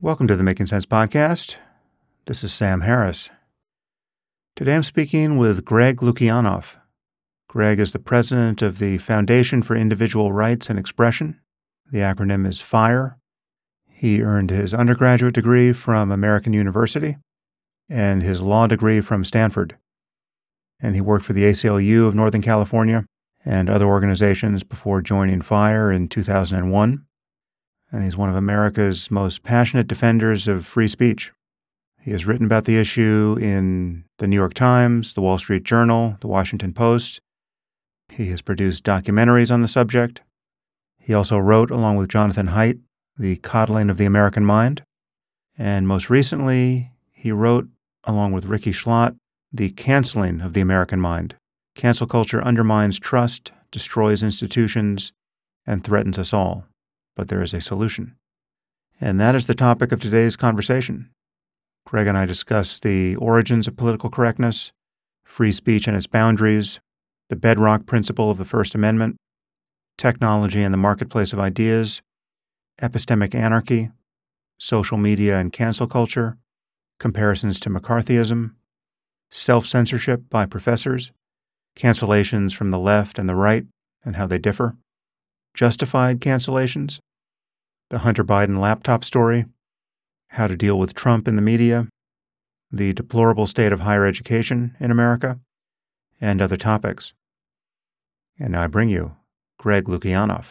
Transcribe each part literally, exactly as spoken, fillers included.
Welcome to the Making Sense Podcast. This is Sam Harris. Today I'm speaking with Greg Lukianoff. Greg is the president of the Foundation for Individual Rights and Expression. The acronym is FIRE. He earned his undergraduate degree from American University and his law degree from Stanford. And he worked for the A C L U of Northern California and other organizations before joining FIRE in two thousand one. And he's one of America's most passionate defenders of free speech. He has written about the issue in the New York Times, the Wall Street Journal, the Washington Post. He has produced documentaries on the subject. He also wrote, along with Jonathan Haidt, The Coddling of the American Mind. And most recently, he wrote, along with Ricky Schlott, The Canceling of the American Mind. Cancel culture undermines trust, destroys institutions, and threatens us all. But there is a solution. And that is the topic of today's conversation. Greg and I discuss the origins of political correctness, free speech and its boundaries, the bedrock principle of the First Amendment, technology and the marketplace of ideas, epistemic anarchy, social media and cancel culture, comparisons to McCarthyism, self-censorship by professors, cancellations from the left and the right and how they differ, justified cancellations, the Hunter Biden laptop story, how to deal with Trump in the media, the deplorable state of higher education in America, and other topics. And now I bring you Greg Lukianoff.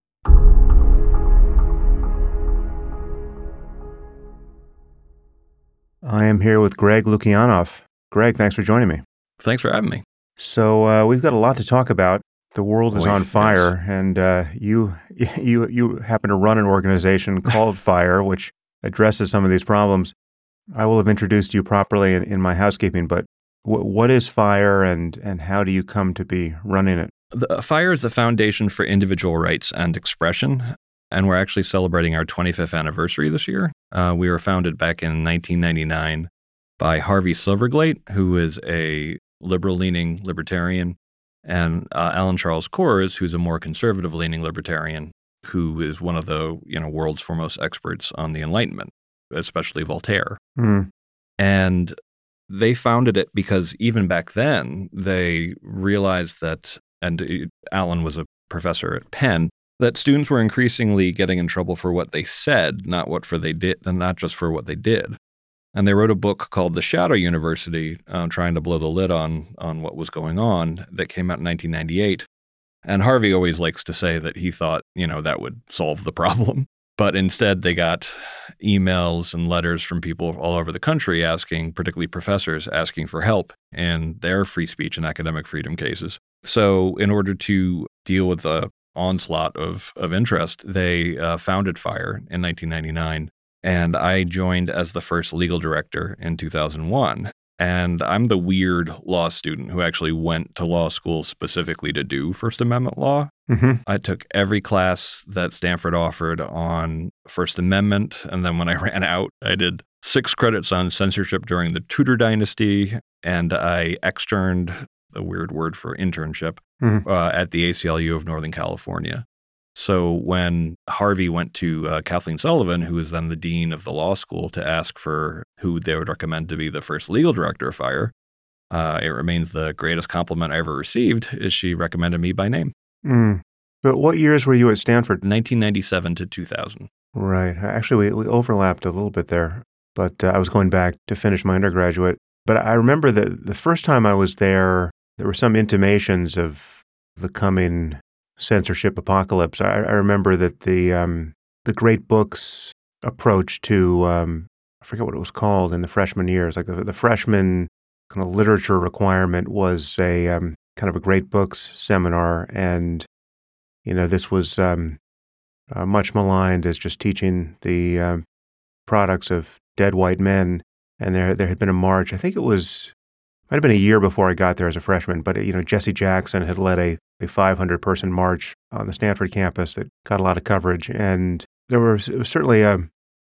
I am here with Greg Lukianoff. Greg, thanks for joining me. Thanks for having me. So uh, we've got a lot to talk about. The world is Boy, on fire, yes. and uh, you you you happen to run an organization called FIRE, which addresses some of these problems. I will have introduced you properly in, in my housekeeping, but w- what is FIRE, and and how do you come to be running it? The, FIRE is the Foundation for Individual Rights and Expression, and we're actually celebrating our twenty-fifth anniversary this year. Uh, we were founded back in nineteen ninety-nine by Harvey Silverglate, who is a liberal-leaning libertarian, and uh, Alan Charles Kors, who's a more conservative-leaning libertarian, who is one of the you know world's foremost experts on the Enlightenment, especially Voltaire. Mm. And they founded it because even back then, they realized that, and Alan was a professor at Penn, that students were increasingly getting in trouble for what they said, not what for they did, and not just for what they did. And they wrote a book called The Shadow University, uh, trying to blow the lid on on what was going on, that came out in nineteen ninety-eight. And Harvey always likes to say that he thought, you know, that would solve the problem. But instead, they got emails and letters from people all over the country asking, particularly professors, asking for help in their free speech and academic freedom cases. So in order to deal with the onslaught of, of interest, they uh, founded FIRE in nineteen ninety-nine. And I joined as the first legal director in two thousand one. And I'm the weird law student who actually went to law school specifically to do First Amendment law. Mm-hmm. I took every class that Stanford offered on First Amendment. And then when I ran out, I did six credits on censorship during the Tudor dynasty. And I externed, a weird word for internship, Mm-hmm. uh, at the A C L U of Northern California. So when Harvey went to uh, Kathleen Sullivan, who was then the dean of the law school, to ask for who they would recommend to be the first legal director of FIRE, uh, it remains the greatest compliment I ever received, is she recommended me by name. Mm. But what years were you at Stanford? nineteen ninety-seven to two thousand. Right. Actually, we, we overlapped a little bit there, but uh, I was going back to finish my undergraduate. But I remember that the first time I was there, there were some intimations of the coming censorship apocalypse. I, I remember that the um, the Great Books approach to, um, I forget what it was called in the freshman years, like the, the freshman kind of literature requirement was a um, kind of a Great Books seminar. And, you know, this was um, uh, much maligned as just teaching the um, products of dead white men. And there there had been a march. I think it was, might have been a year before I got there as a freshman, but, you know, Jesse Jackson had led a a five hundred person march on the Stanford campus that got a lot of coverage. And there was, it was certainly a,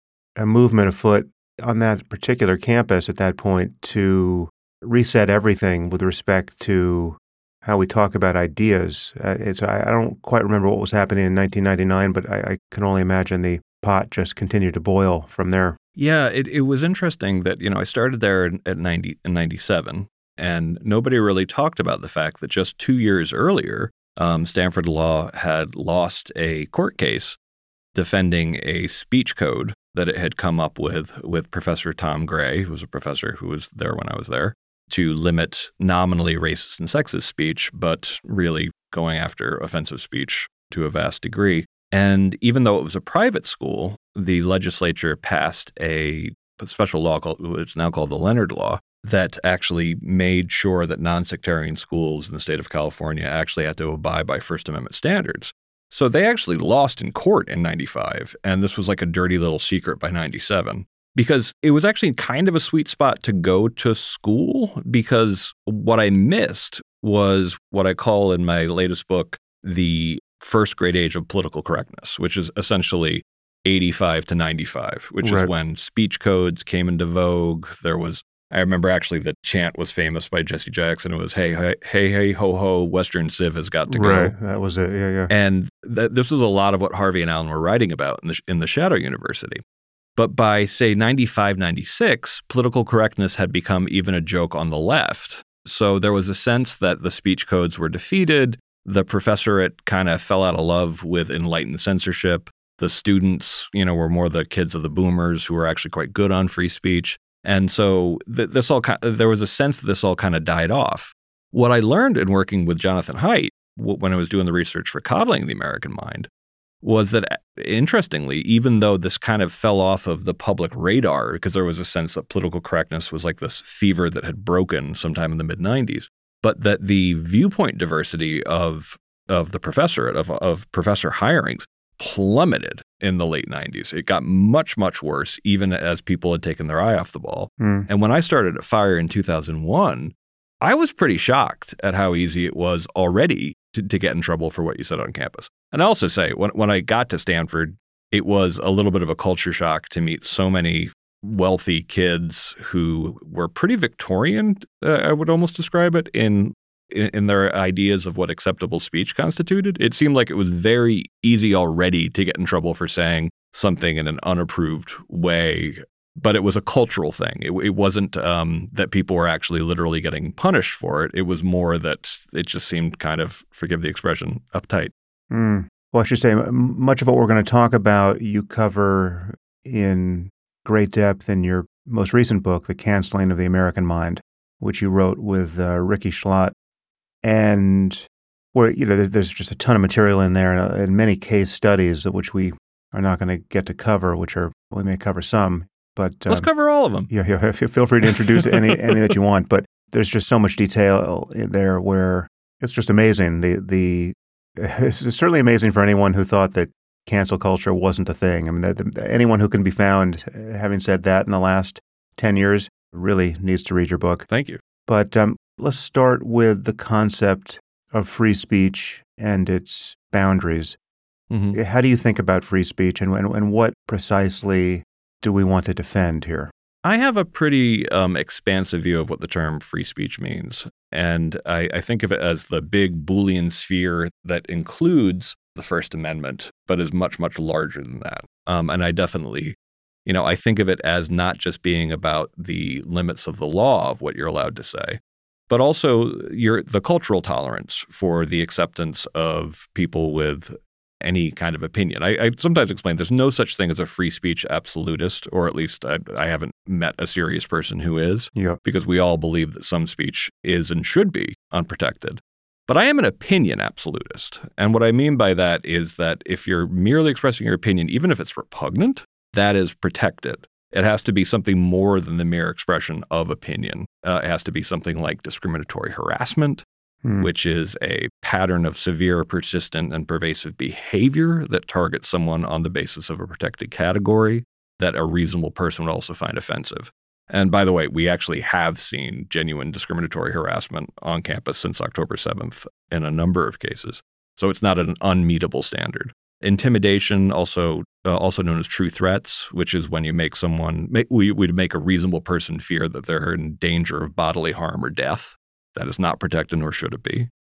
a movement afoot on that particular campus at that point to reset everything with respect to how we talk about ideas. Uh, it's, I, I don't quite remember what was happening in nineteen ninety-nine, but I, I can only imagine the pot just continued to boil from there. Yeah, it, it was interesting that, you know, I started there in, at ninety, in ninety-seven, and nobody really talked about the fact that just two years earlier, um, Stanford Law had lost a court case defending a speech code that it had come up with with Professor Tom Gray, who was a professor who was there when I was there, to limit nominally racist and sexist speech, but really going after offensive speech to a vast degree. And even though it was a private school, the legislature passed a special law called, it's now called the Leonard Law, that actually made sure that non-sectarian schools in the state of California actually had to abide by First Amendment standards. So they actually lost in court in ninety-five, and this was like a dirty little secret by ninety-seven, because it was actually kind of a sweet spot to go to school, because what I missed was what I call in my latest book the first great age of political correctness, which is essentially eighty-five to ninety-five, which Right. is when speech codes came into vogue. There was, I remember actually the chant was famous by Jesse Jackson. It was, hey, hey, hey, hey, ho, ho, Western Civ has got to go. Right, that was it, yeah, yeah. And th- this was a lot of what Harvey and Allen were writing about in the, in the Shadow University. But by, say, ninety-five, ninety-six, political correctness had become even a joke on the left. So there was a sense that the speech codes were defeated. The professorate kind of fell out of love with enlightened censorship. The students, you know, were more the kids of the boomers who were actually quite good on free speech. And so th- this all kind of, there was a sense that this all kind of died off. What I learned in working with Jonathan Haidt w- when I was doing the research for Coddling the American Mind was that, interestingly, even though this kind of fell off of the public radar, because there was a sense that political correctness was like this fever that had broken sometime in the mid nineties, but that the viewpoint diversity of of the professorate, of, of professor hirings, plummeted in the late nineties. It got much, much worse, even as people had taken their eye off the ball. Mm. And when I started at FIRE in two thousand one, I was pretty shocked at how easy it was already to, to get in trouble for what you said on campus. And I also say, when, when I got to Stanford, it was a little bit of a culture shock to meet so many wealthy kids who were pretty Victorian, uh, I would almost describe it, in in their ideas of what acceptable speech constituted. It seemed like it was very easy already to get in trouble for saying something in an unapproved way, but it was a cultural thing. It, it wasn't um, that people were actually literally getting punished for it. It was more that it just seemed kind of, forgive the expression, uptight. Mm. Well, I should say, m- much of what we're going to talk about, you cover in great depth in your most recent book, The Canceling of the American Mind, which you wrote with uh, Ricky Schlott. And where, you know, there's just a ton of material in there, and, and many case studies, which we are not going to get to cover, which are, we may cover some, but... Um, Let's cover all of them. Yeah, yeah, feel free to introduce any any that you want, but there's just so much detail in there where it's just amazing. The the It's certainly amazing for anyone who thought that cancel culture wasn't a thing. I mean, the, the, anyone who can be found having said that in the last ten years really needs to read your book. Thank you. But um, let's start with the concept of free speech and its boundaries. Mm-hmm. How do you think about free speech, and, and, and what precisely do we want to defend here? I have a pretty um, expansive view of what the term free speech means. And I, I think of it as the big Boolean sphere that includes the First Amendment, but is much, much larger than that. Um, and I definitely, you know, I think of it as not just being about the limits of the law of what you're allowed to say, but also your the cultural tolerance for the acceptance of people with any kind of opinion. I, I sometimes explain there's no such thing as a free speech absolutist, or at least I, I haven't met a serious person who is, Yeah. because we all believe that some speech is and should be unprotected. But I am an opinion absolutist. And what I mean by that is that if you're merely expressing your opinion, even if it's repugnant, that is protected. It has to be something more than the mere expression of opinion. Uh, it has to be something like discriminatory harassment, Hmm. which is a pattern of severe, persistent, and pervasive behavior that targets someone on the basis of a protected category that a reasonable person would also find offensive. And by the way, we actually have seen genuine discriminatory harassment on campus since October seventh in a number of cases. So it's not an unmeetable standard. Intimidation, also uh, also known as true threats, which is when you make someone, make, we would make a reasonable person fear that they're in danger of bodily harm or death. That is not protected, nor should it be.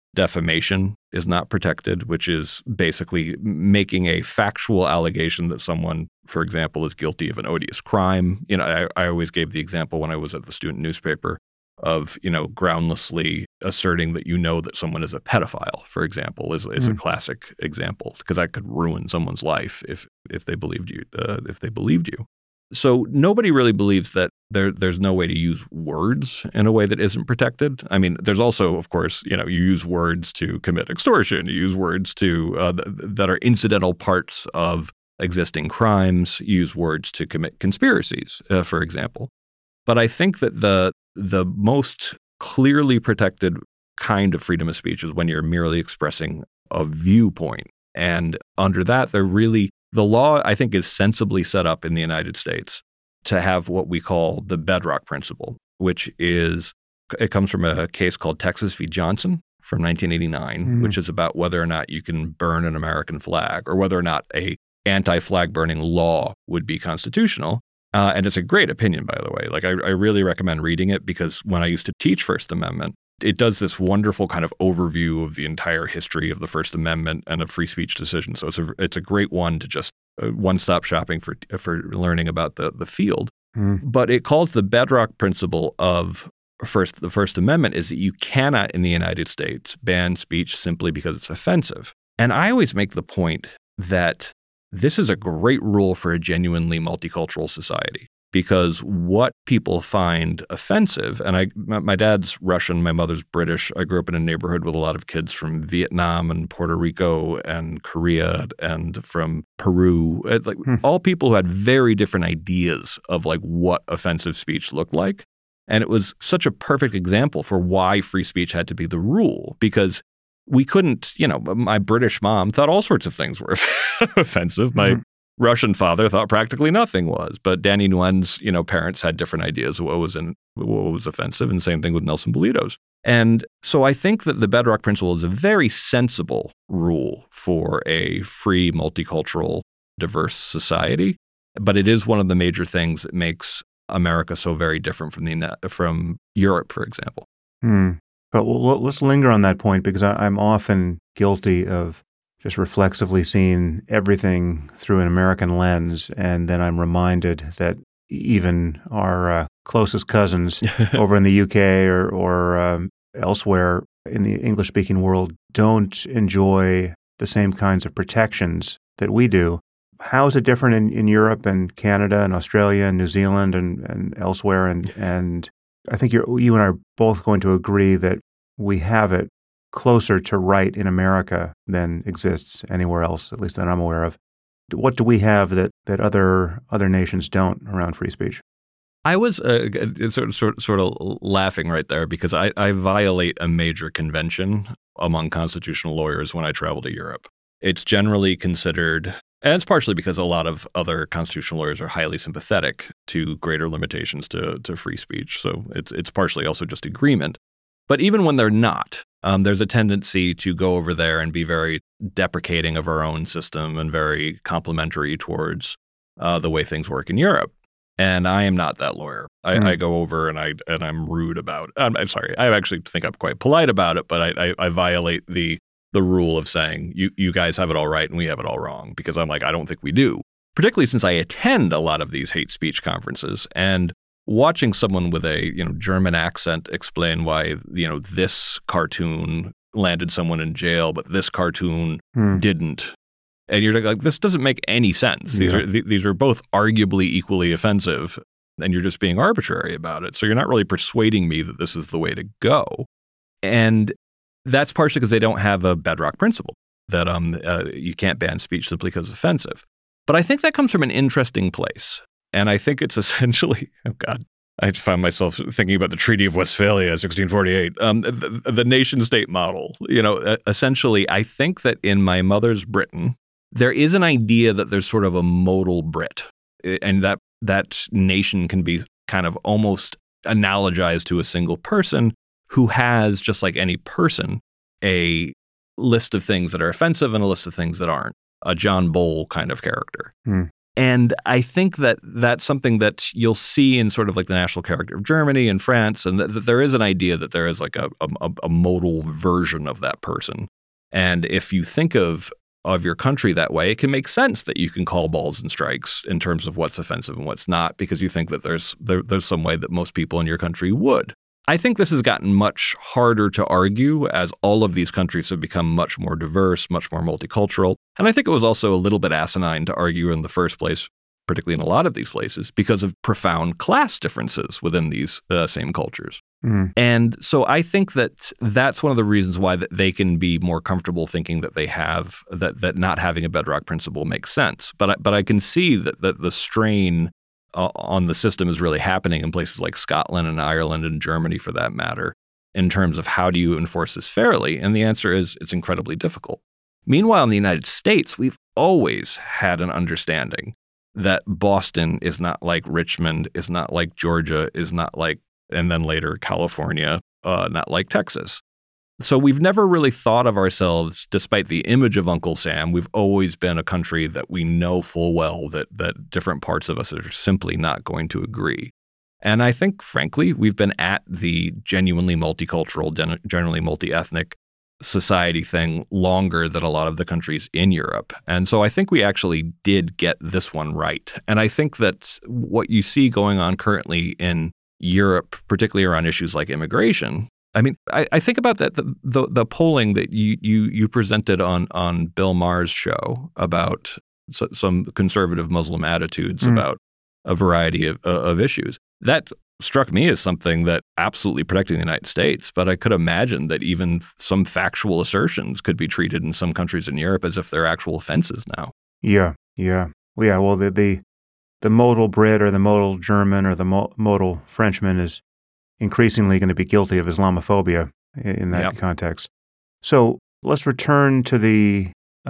defamation is not protected, which is basically making a factual allegation that someone, for example, is guilty of an odious crime. You know, I, I always gave the example when I was at the student newspaper of, you know, groundlessly asserting that you know that someone is a pedophile, for example, is, is mm. a classic example, because that could ruin someone's life if if they believed you. Uh, if they believed you. So nobody really believes that there there's no way to use words in a way that isn't protected. I mean, there's also, of course, you know, you use words to commit extortion. You use words to uh, th- that are incidental parts of existing crimes. You use words to commit conspiracies, uh, for example. But I think that the the most clearly protected kind of freedom of speech is when you're merely expressing a viewpoint. And under that, they're really the law, I think, is sensibly set up in the United States to have what we call the bedrock principle, which is, it comes from a case called Texas v. Johnson from nineteen eighty-nine, mm. which is about whether or not you can burn an American flag or whether or not a anti-flag burning law would be constitutional. Uh, and it's a great opinion, by the way. Like, I, I really recommend reading it, because when I used to teach First Amendment, it does this wonderful kind of overview of the entire history of the First Amendment and of free speech decisions. So it's a it's a great one to just uh, one-stop shopping for for learning about the the field. Mm. But it calls the bedrock principle of first the First Amendment is that you cannot in the United States ban speech simply because it's offensive. And I always make the point that this is a great rule for a genuinely multicultural society. Because what people find offensive, and I, my, my dad's Russian, my mother's British. I grew up in a neighborhood with a lot of kids from Vietnam and Puerto Rico and Korea and from Peru, like hmm. all people who had very different ideas of like what offensive speech looked like. And it was such a perfect example for why free speech had to be the rule, because we couldn't, you know, my British mom thought all sorts of things were offensive. My hmm. Russian father thought practically nothing was, but Danny Nguyen's, you know, parents had different ideas of what was in, what was offensive, and same thing with Nelson Bolito's. And so I think that the bedrock principle is a very sensible rule for a free, multicultural, diverse society, but it is one of the major things that makes America so very different from the from Europe, for example. Hmm. But well, let's linger on that point, because I, I'm often guilty of just reflexively seeing everything through an American lens, and then I'm reminded that even our uh, closest cousins over in the U K or, or um, elsewhere in the English-speaking world don't enjoy the same kinds of protections that we do. How is it different in, in Europe and Canada and Australia and New Zealand and, and elsewhere? And, and I think you're, you and I are both going to agree that we have it closer to right in America than exists anywhere else, at least that I'm aware of. What do we have that, that other other nations don't around free speech? I was uh, sort, of, sort, sort of laughing right there, because I, I violate a major convention among constitutional lawyers when I travel to Europe. It's generally considered, and it's partially because a lot of other constitutional lawyers are highly sympathetic to greater limitations to, to free speech. So it's it's partially also just agreement. But even when they're not, um, there's a tendency to go over there and be very deprecating of our own system and very complimentary towards uh, the way things work in Europe. And I am not that lawyer. I, mm. I go over and I and I'm rude about. I'm, I'm sorry. I actually think I'm quite polite about it, but I, I, I violate the the rule of saying you you guys have it all right and we have it all wrong, because I'm like, I don't think we do. Particularly since I attend a lot of these hate speech conferences, and watching someone with a, you know, German accent explain why, you know, this cartoon landed someone in jail, but this cartoon hmm. didn't. And you're like, this doesn't make any sense. These yeah. are th- these are both arguably equally offensive, and you're just being arbitrary about it. So you're not really persuading me that this is the way to go. And that's partially because they don't have a bedrock principle that um uh, you can't ban speech simply because it's offensive. But I think that comes from an interesting place. And I think it's essentially, oh God, I find myself thinking about the Treaty of Westphalia, sixteen forty-eight, um, the, the nation-state model. You know, essentially, I think that in my mother's Britain, there is an idea that there's sort of a modal Brit, and that that nation can be kind of almost analogized to a single person who has, just like any person, a list of things that are offensive and a list of things that aren't, a John Bull kind of character. Hmm. And I think that that's something that you'll see in sort of like the national character of Germany and France, and that, that there is an idea that there is like a, a, a modal version of that person. And if you think of of your country that way, it can make sense that you can call balls and strikes in terms of what's offensive and what's not, because you think that there's there, there's some way that most people in your country would. I think this has gotten much harder to argue as all of these countries have become much more diverse, much more multicultural. And I think it was also a little bit asinine to argue in the first place, particularly in a lot of these places, because of profound class differences within these uh, same cultures. Mm. And so I think that that's one of the reasons why that they can be more comfortable thinking that they have, that that not having a bedrock principle makes sense. But I, but I can see that, that the strain uh, on the system is really happening in places like Scotland and Ireland and Germany, for that matter, in terms of how do you enforce this fairly? And the answer is it's incredibly difficult. Meanwhile, in the United States, we've always had an understanding that Boston is not like Richmond, is not like Georgia, is not like, and then later California, uh, not like Texas. So we've never really thought of ourselves, despite the image of Uncle Sam, we've always been a country that we know full well that that different parts of us are simply not going to agree. And I think, frankly, we've been at the genuinely multicultural, gen- generally multi-ethnic society thing longer than a lot of the countries in Europe. And so I think we actually did get this one right. And I think that what you see going on currently in Europe, particularly around issues like immigration, I mean, I, I think about that the, the the polling that you you you presented on on Bill Maher's show about so, some conservative Muslim attitudes mm. about a variety of, uh, of issues. That struck me as something that absolutely protecting the United States, but I could imagine that even some factual assertions could be treated in some countries in Europe as if they're actual offenses now. Yeah, yeah. Well, yeah, well, the, the, the modal Brit or the modal German or the mo- modal Frenchman is increasingly going to be guilty of Islamophobia in that yep. context. So let's return to the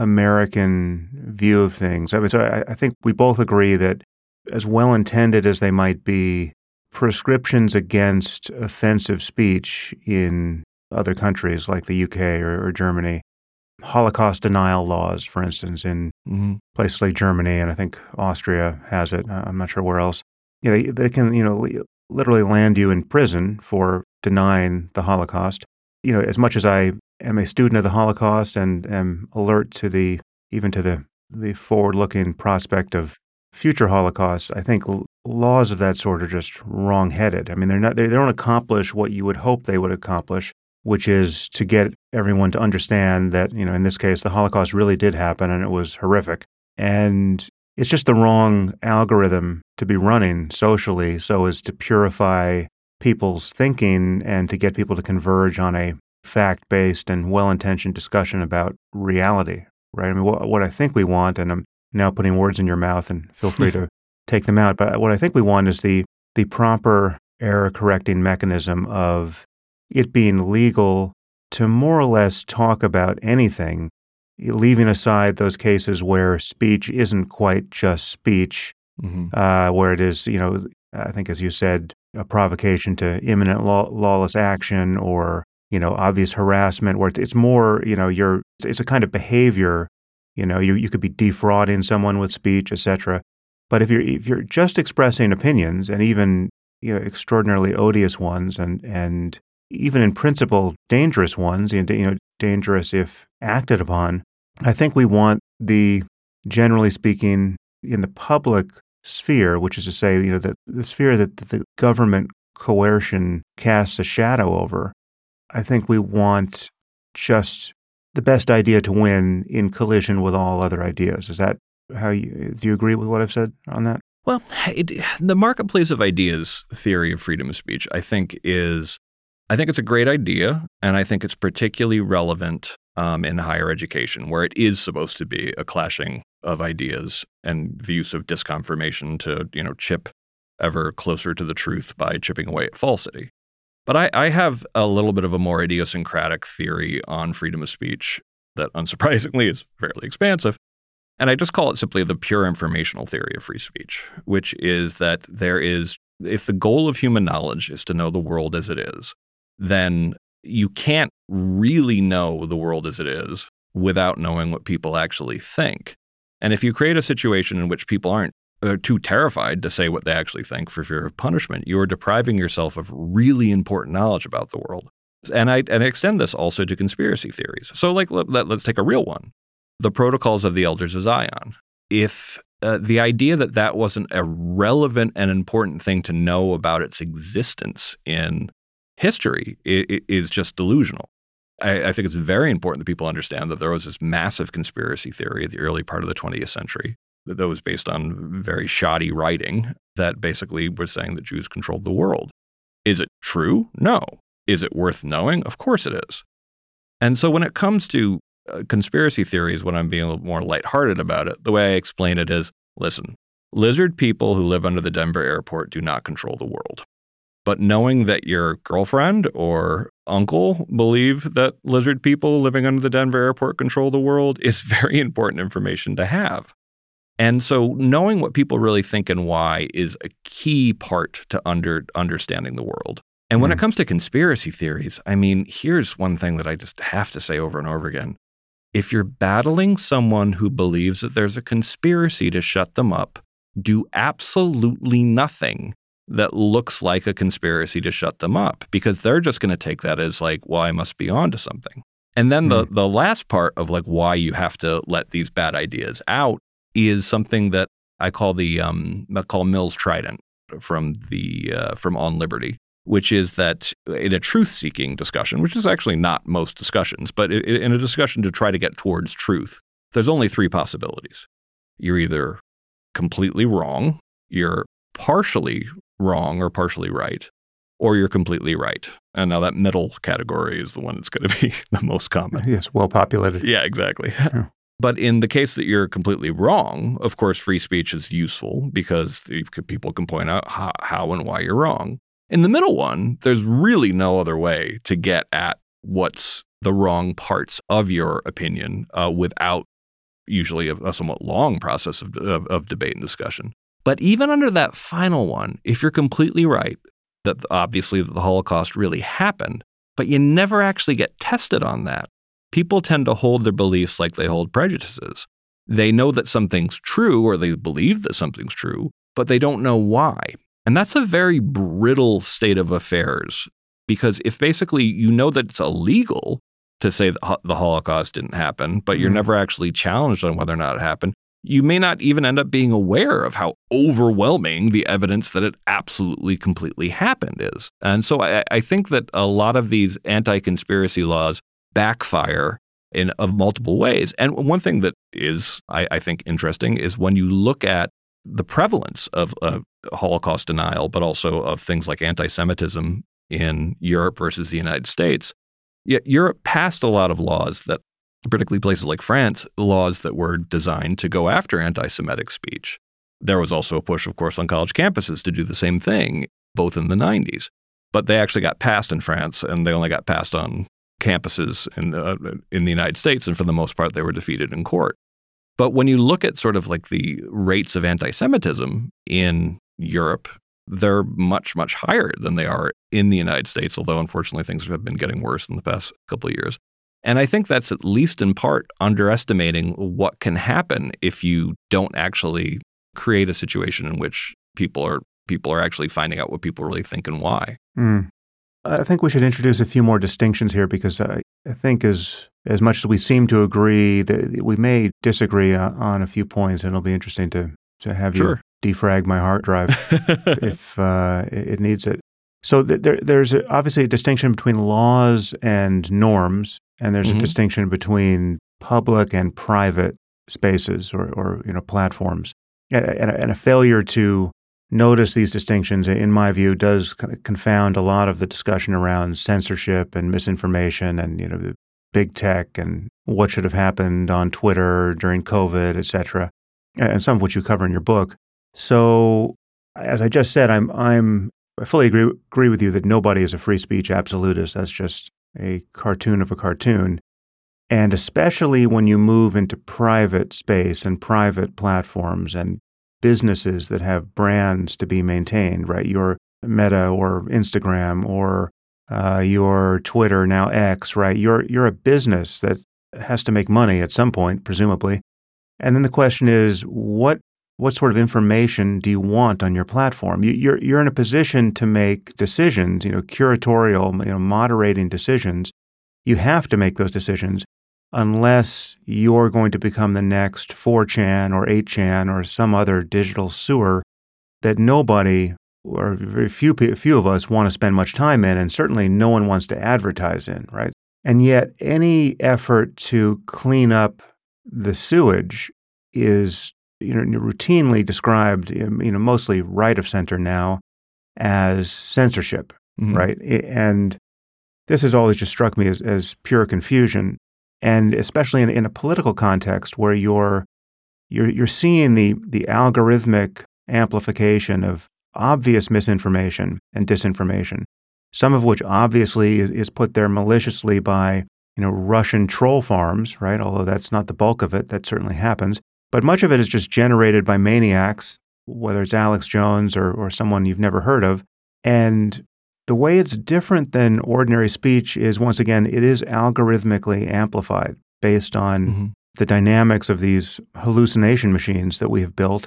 American view of things. I mean, so I, I think we both agree that as well-intended as they might be, prescriptions against offensive speech in other countries like the U K or, or Germany, Holocaust denial laws, for instance, in mm-hmm. places like Germany, and I think Austria has it. I'm not sure where else. You know, they can, you know, literally land you in prison for denying the Holocaust. You know, as much as I am a student of the Holocaust and am alert to the, even to the, the forward-looking prospect of future Holocausts, I think l- laws of that sort are just wrong-headed. I mean, they're not, they don't accomplish what you would hope they would accomplish, which is to get everyone to understand that, you know, in this case, the Holocaust really did happen and it was horrific. And it's just the wrong algorithm to be running socially so as to purify people's thinking and to get people to converge on a fact-based and well-intentioned discussion about reality, right? I mean, what, what I think we want, and I'm now putting words in your mouth and feel free to take them out, but what I think we want is the the proper error-correcting mechanism of it being legal to more or less talk about anything, leaving aside those cases where speech isn't quite just speech, mm-hmm. uh, where it is, you know, I think as you said, a provocation to imminent law- lawless action or, you know, obvious harassment, where it's, it's more, you know, you're, it's a kind of behavior, you know, you, you could be defrauding someone with speech, et cetera. But if you're, if you're just expressing opinions and even, you know, extraordinarily odious ones and, and even in principle dangerous ones, you know, dangerous if acted upon, I think we want the, generally speaking, in the public sphere, which is to say, you know, the, the sphere that the government coercion casts a shadow over, I think we want just the best idea to win in collision with all other ideas. Is that how you, do you agree with what I've said on that? Well, it, the marketplace of ideas theory of freedom of speech, I think is, I think it's a great idea, and I think it's particularly relevant um, in higher education, where it is supposed to be a clashing of ideas and the use of disconfirmation to, you know, chip ever closer to the truth by chipping away at falsity. But I, I have a little bit of a more idiosyncratic theory on freedom of speech that, unsurprisingly, is fairly expansive. And I just call it simply the pure informational theory of free speech, which is that there is, if the goal of human knowledge is to know the world as it is, then you can't really know the world as it is without knowing what people actually think. And if you create a situation in which people aren't are too terrified to say what they actually think for fear of punishment, you are depriving yourself of really important knowledge about the world. And I and I extend this also to conspiracy theories. So like, let, let, let's take a real one. The Protocols of the Elders of Zion. If uh, the idea that that wasn't a relevant and important thing to know about its existence in history is, is just delusional. I, I think it's very important that people understand that there was this massive conspiracy theory at the early part of the twentieth century that was based on very shoddy writing that basically was saying that Jews controlled the world. Is it true? No. Is it worth knowing? Of course it is. And so when it comes to uh, conspiracy theories, when I'm being a little more lighthearted about it, the way I explain it is, listen, lizard people who live under the Denver airport do not control the world. But knowing that your girlfriend or uncle believe that lizard people living under the Denver airport control the world is very important information to have. And so knowing what people really think and why is a key part to under, understanding the world. And when mm. it comes to conspiracy theories, I mean, here's one thing that I just have to say over and over again. If you're battling someone who believes that there's a conspiracy to shut them up, do absolutely nothing that looks like a conspiracy to shut them up, because they're just going to take that as like, well, I must be onto something. And then mm. the the last part of like why you have to let these bad ideas out is something that I call the um I call Mill's Trident from the uh, from On Liberty, which is that in a truth-seeking discussion, which is actually not most discussions, but in a discussion to try to get towards truth, there's only three possibilities. You're either completely wrong, you're partially wrong or partially right, or you're completely right. And now that middle category is the one that's going to be the most common. Yes, well populated. Yeah, exactly. Yeah. But in the case that you're completely wrong, of course, free speech is useful because people can point out how, how and why you're wrong. In the middle one, there's really no other way to get at what's the wrong parts of your opinion uh, without usually a, a somewhat long process of, of, of debate and discussion. But even under that final one, if you're completely right, that obviously the Holocaust really happened, but you never actually get tested on that, people tend to hold their beliefs like they hold prejudices. They know that something's true or they believe that something's true, but they don't know why. And that's a very brittle state of affairs, because if basically you know that it's illegal to say that the Holocaust didn't happen, but you're mm. never actually challenged on whether or not it happened, you may not even end up being aware of how overwhelming the evidence that it absolutely, completely happened is. And so I, I think that a lot of these anti-conspiracy laws backfire in of multiple ways. And one thing that is, I, I think, interesting is when you look at the prevalence of uh, Holocaust denial, but also of things like anti-Semitism in Europe versus the United States. Yet Europe passed a lot of laws that, particularly places like France, laws that were designed to go after anti-Semitic speech. There was also a push, of course, on college campuses to do the same thing, both in the nineties. But they actually got passed in France, and they only got passed on campuses in, uh, in the United States, and for the most part, they were defeated in court. But when you look at sort of like the rates of anti-Semitism in Europe, they're much, much higher than they are in the United States, although unfortunately things have been getting worse in the past couple of years. And I think that's at least in part underestimating what can happen if you don't actually create a situation in which people are people are actually finding out what people really think and why. Mm. I think we should introduce a few more distinctions here, because I, I think as as much as we seem to agree, that we may disagree on, on a few points, and it'll be interesting to, to have sure. you defrag my hard drive if uh, it needs it. So th- there, there's a, obviously a distinction between laws and norms, and there's mm-hmm. a distinction between public and private spaces or, or you know platforms, and, and, a, and a failure to notice these distinctions, in my view, does kind of confound a lot of the discussion around censorship and misinformation and, you know, the big tech and what should have happened on Twitter during COVID, et cetera, and some of which you cover in your book. So, as I just said, I'm I'm I fully agree agree with you that nobody is a free speech absolutist. That's just a cartoon of a cartoon. And especially when you move into private space and private platforms and businesses that have brands to be maintained, right? Your Meta or Instagram or uh, your Twitter, now X, right? You're you're a business that has to make money at some point, presumably. And then the question is, what what sort of information do you want on your platform? You, you're you're in a position to make decisions, you know, curatorial, you know, moderating decisions. You have to make those decisions unless you're going to become the next four chan or eight chan or some other digital sewer that nobody or very few few of us want to spend much time in, and certainly no one wants to advertise in, right? And yet, any effort to clean up the sewage is, you know, routinely described, you know, mostly right of center now, as censorship, mm-hmm. right? And this has always just struck me as, as pure confusion, and especially in, in a political context where you're you're you're seeing the the algorithmic amplification of obvious misinformation and disinformation, some of which obviously is, is put there maliciously by, you know, Russian troll farms, right? Although that's not the bulk of it, that certainly happens. But much of it is just generated by maniacs, whether it's Alex Jones or, or someone you've never heard of. And the way it's different than ordinary speech is, once again, it is algorithmically amplified based on mm-hmm. the dynamics of these hallucination machines that we have built.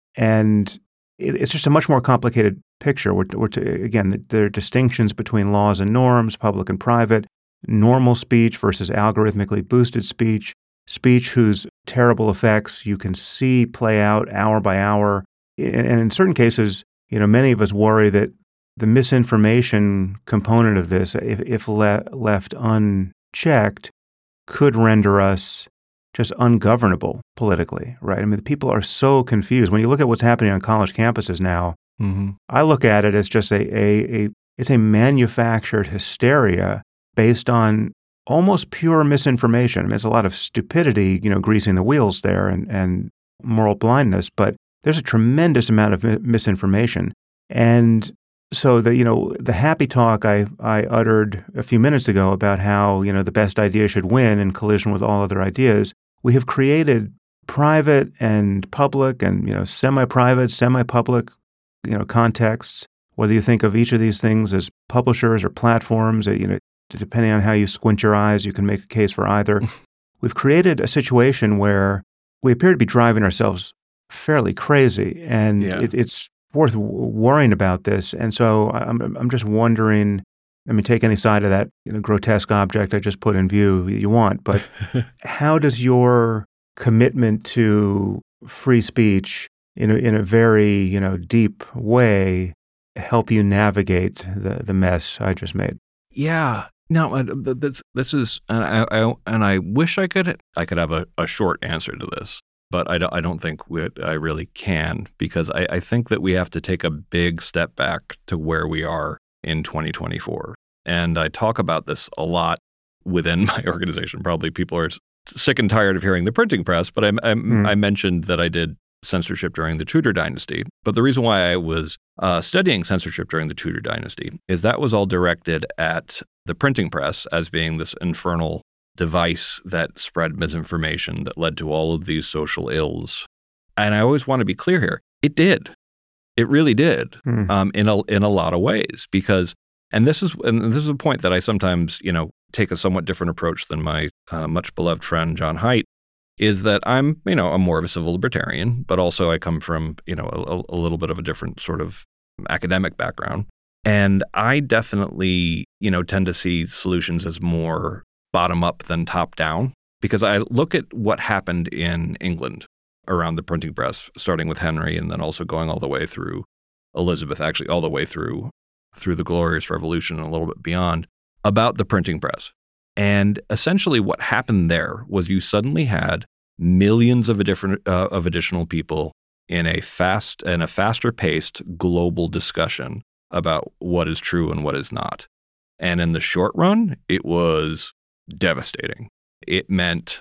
And it, it's just a much more complicated picture. We're, we're to, again, there are distinctions between laws and norms, public and private, normal speech versus algorithmically boosted speech, speech whose terrible effects you can see play out hour by hour. And in certain cases, you know, many of us worry that the misinformation component of this, if, if le- left unchecked, could render us just ungovernable politically, right? I mean, the people are so confused. When you look at what's happening on college campuses now, mm-hmm. I look at it as just a, a, a it's a manufactured hysteria based on almost pure misinformation. I mean, there's a lot of stupidity, you know, greasing the wheels there and, and moral blindness, but there's a tremendous amount of mi- misinformation. And so the, you know, the happy talk I, I uttered a few minutes ago about how, you know, the best idea should win in collision with all other ideas, we have created private and public and, you know, semi-private, semi-public, you know, contexts, whether you think of each of these things as publishers or platforms, you know, depending on how you squint your eyes, you can make a case for either. We've created a situation where we appear to be driving ourselves fairly crazy, and yeah. it, it's worth worrying about this. And so I'm I'm just wondering, I mean, take any side of that, you know, grotesque object I just put in view you want, but how does your commitment to free speech in a, in a very, you know, deep way help you navigate the, the mess I just made? Yeah. No, this this is, and I, I and I wish I could I could have a, a short answer to this, but I don't, I don't think we, I really can, because I, I think that we have to take a big step back to where we are in twenty twenty-four. And I talk about this a lot within my organization. Probably people are sick and tired of hearing the printing press, but I, I, mm. I mentioned that I did censorship during the Tudor dynasty. But the reason why I was uh, studying censorship during the Tudor dynasty is that was all directed at the printing press as being this infernal device that spread misinformation that led to all of these social ills. And I always want to be clear here. It did. It really did, mm. um, in a in a lot of ways. Because, and this is and this is a point that I sometimes, you know, take a somewhat different approach than my uh, much beloved friend John Haidt, is that I'm, you know, I'm more of a civil libertarian, but also I come from, you know, a, a little bit of a different sort of academic background. And I definitely, you know, tend to see solutions as more bottom up than top down, because I look at what happened in England around the printing press, starting with Henry and then also going all the way through Elizabeth, actually all the way through through the Glorious Revolution and a little bit beyond, about the printing press. And essentially what happened there was you suddenly had millions of a different uh, of additional people in a fast and a faster paced global discussion about what is true and what is not. And in the short run, it was devastating. It meant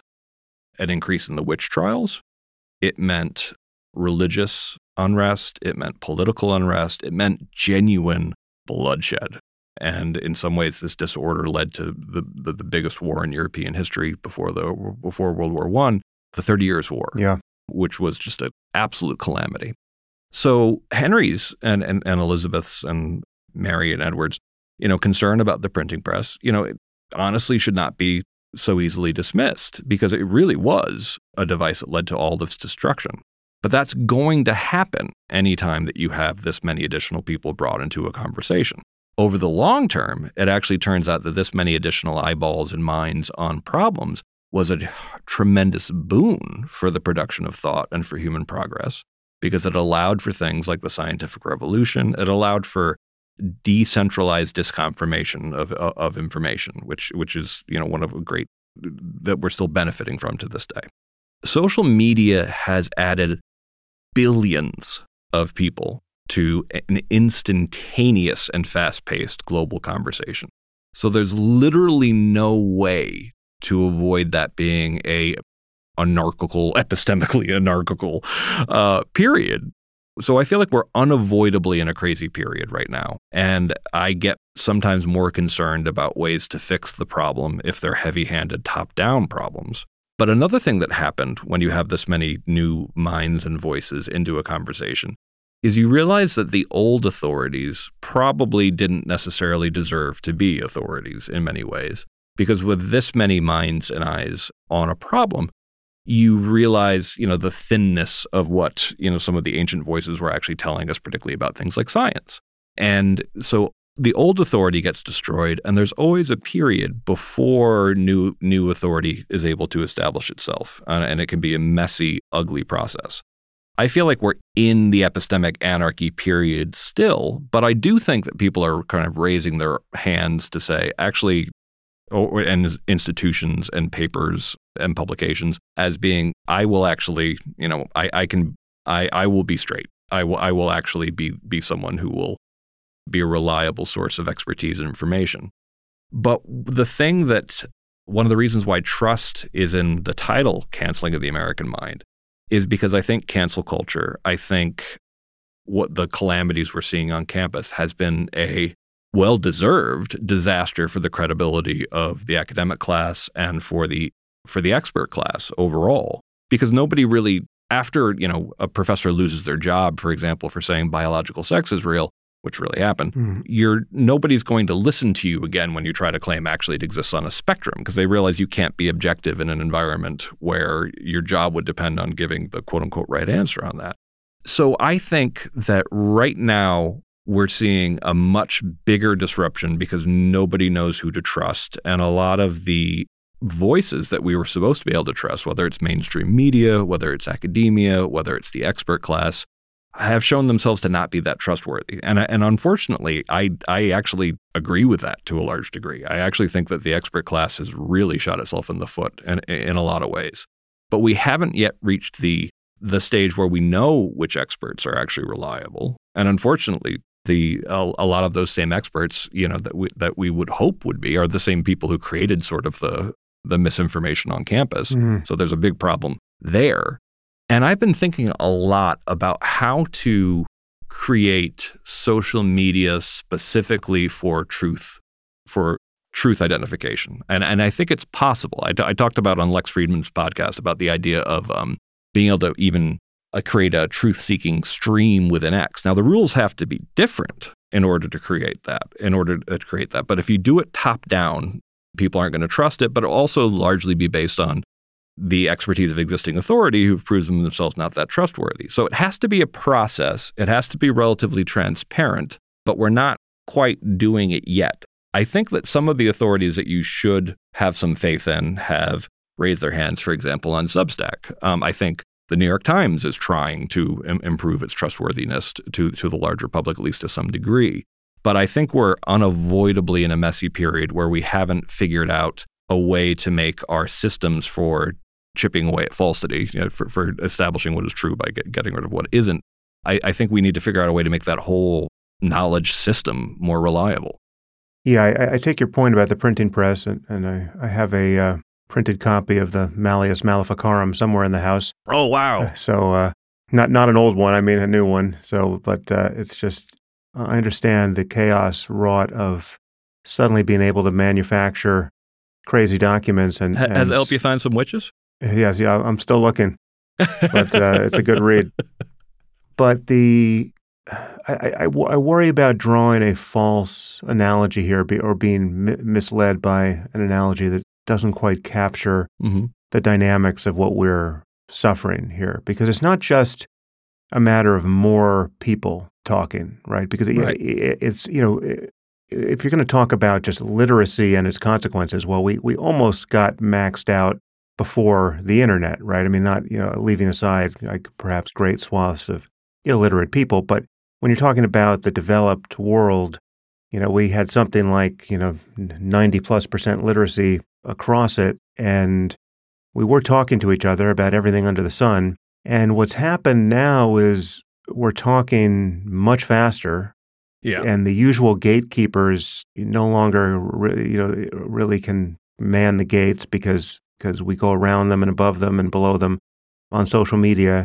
an increase in the witch trials. It meant religious unrest. It meant political unrest. It meant genuine bloodshed. And in some ways, this disorder led to the, the, the biggest war in European history before the before World War One, the Thirty Years' War, yeah. which was just an absolute calamity. So Henry's and, and, and Elizabeth's and Mary and Edward's, you know, concern about the printing press, you know, it honestly should not be so easily dismissed, because it really was a device that led to all this destruction. But that's going to happen anytime that you have this many additional people brought into a conversation. Over the long term, it actually turns out that this many additional eyeballs and minds on problems was a tremendous boon for the production of thought and for human progress, because it allowed for things like the scientific revolution. It allowed for decentralized disconfirmation of of information, which which is, you know, one of a great that we're still benefiting from to this day. Social media has added billions of people to an instantaneous and fast-paced global conversation. So there's literally no way to avoid that being a anarchical, epistemically anarchical uh, period. So I feel like we're unavoidably in a crazy period right now. And I get sometimes more concerned about ways to fix the problem if they're heavy-handed top-down problems. But another thing that happened when you have this many new minds and voices into a conversation is you realize that the old authorities probably didn't necessarily deserve to be authorities in many ways. Because with this many minds and eyes on a problem, you realize, you know, the thinness of what, you know, some of the ancient voices were actually telling us, particularly about things like science. And so the old authority gets destroyed, and there's always a period before new new authority is able to establish itself. Uh, and it can be a messy, ugly process. I feel like we're in the epistemic anarchy period still, but I do think that people are kind of raising their hands to say, actually, or, and institutions and papers and publications as being, I will actually, you know, I, I can, I, I will be straight. I will, I will actually be, be someone who will be a reliable source of expertise and information. But the thing that, one of the reasons why trust is in the title, Canceling of the American Mind, is because I think cancel culture, I think what the calamities we're seeing on campus has been a well-deserved disaster for the credibility of the academic class and for the for the expert class overall. Because nobody really, after, you know, a professor loses their job, for example, for saying biological sex is real, which really happened, mm. you're nobody's going to listen to you again when you try to claim actually it exists on a spectrum, because they realize you can't be objective in an environment where your job would depend on giving the quote-unquote right answer on that. So I think that right now we're seeing a much bigger disruption because nobody knows who to trust, and a lot of the voices that we were supposed to be able to trust, whether it's mainstream media, whether it's academia, whether it's the expert class, have shown themselves to not be that trustworthy. And and unfortunately, I I actually agree with that to a large degree. I actually think that the expert class has really shot itself in the foot in, in a lot of ways. But we haven't yet reached the the stage where we know which experts are actually reliable. And unfortunately, the a, a lot of those same experts, you know, that we that we would hope would be, are the same people who created sort of the the misinformation on campus. Mm-hmm. So there's a big problem there. And I've been thinking a lot about how to create social media specifically for truth, for truth identification. And and I think it's possible. I, t- I talked about on Lex Friedman's podcast about the idea of um, being able to even uh, create a truth-seeking stream within X. Now, the rules have to be different in order to create that, in order to create that. But if you do it top-down, people aren't going to trust it, but it'll also largely be based on the expertise of existing authority who've proven themselves not that trustworthy. So it has to be a process. It has to be relatively transparent, but we're not quite doing it yet. I think that some of the authorities that you should have some faith in have raised their hands, for example, on Substack. Um, I think the New York Times is trying to im- improve its trustworthiness to, to the larger public, at least to some degree. But I think we're unavoidably in a messy period where we haven't figured out a way to make our systems for chipping away at falsity, you know, for, for establishing what is true by get, getting rid of what isn't. I, I think we need to figure out a way to make that whole knowledge system more reliable. Yeah, I, I take your point about the printing press, and, and I, I have a uh, printed copy of the Malleus Maleficarum somewhere in the house. Oh, wow. Uh, so uh, not not an old one, I mean a new one. So, but uh, it's just, I understand the chaos wrought of suddenly being able to manufacture crazy documents. And, ha- and Has Elpia found some witches? Yes, yeah, I'm still looking, but uh, it's a good read. But the I, I, I worry about drawing a false analogy here, or being mi- misled by an analogy that doesn't quite capture mm-hmm. the dynamics of what we're suffering here, because it's not just a matter of more people talking, right? Because it, Right. it, it's, you know, if you're going to talk about just literacy and its consequences, well, we, we almost got maxed out before the internet, right? I mean, not, you know, leaving aside like perhaps great swaths of illiterate people, but when you're talking about the developed world, you know, we had something like, you know, ninety plus percent literacy across it, and we were talking to each other about everything under the sun. And what's happened now is we're talking much faster. Yeah. And the usual gatekeepers no longer, really, you know, really can man the gates because because we go around them and above them and below them on social media,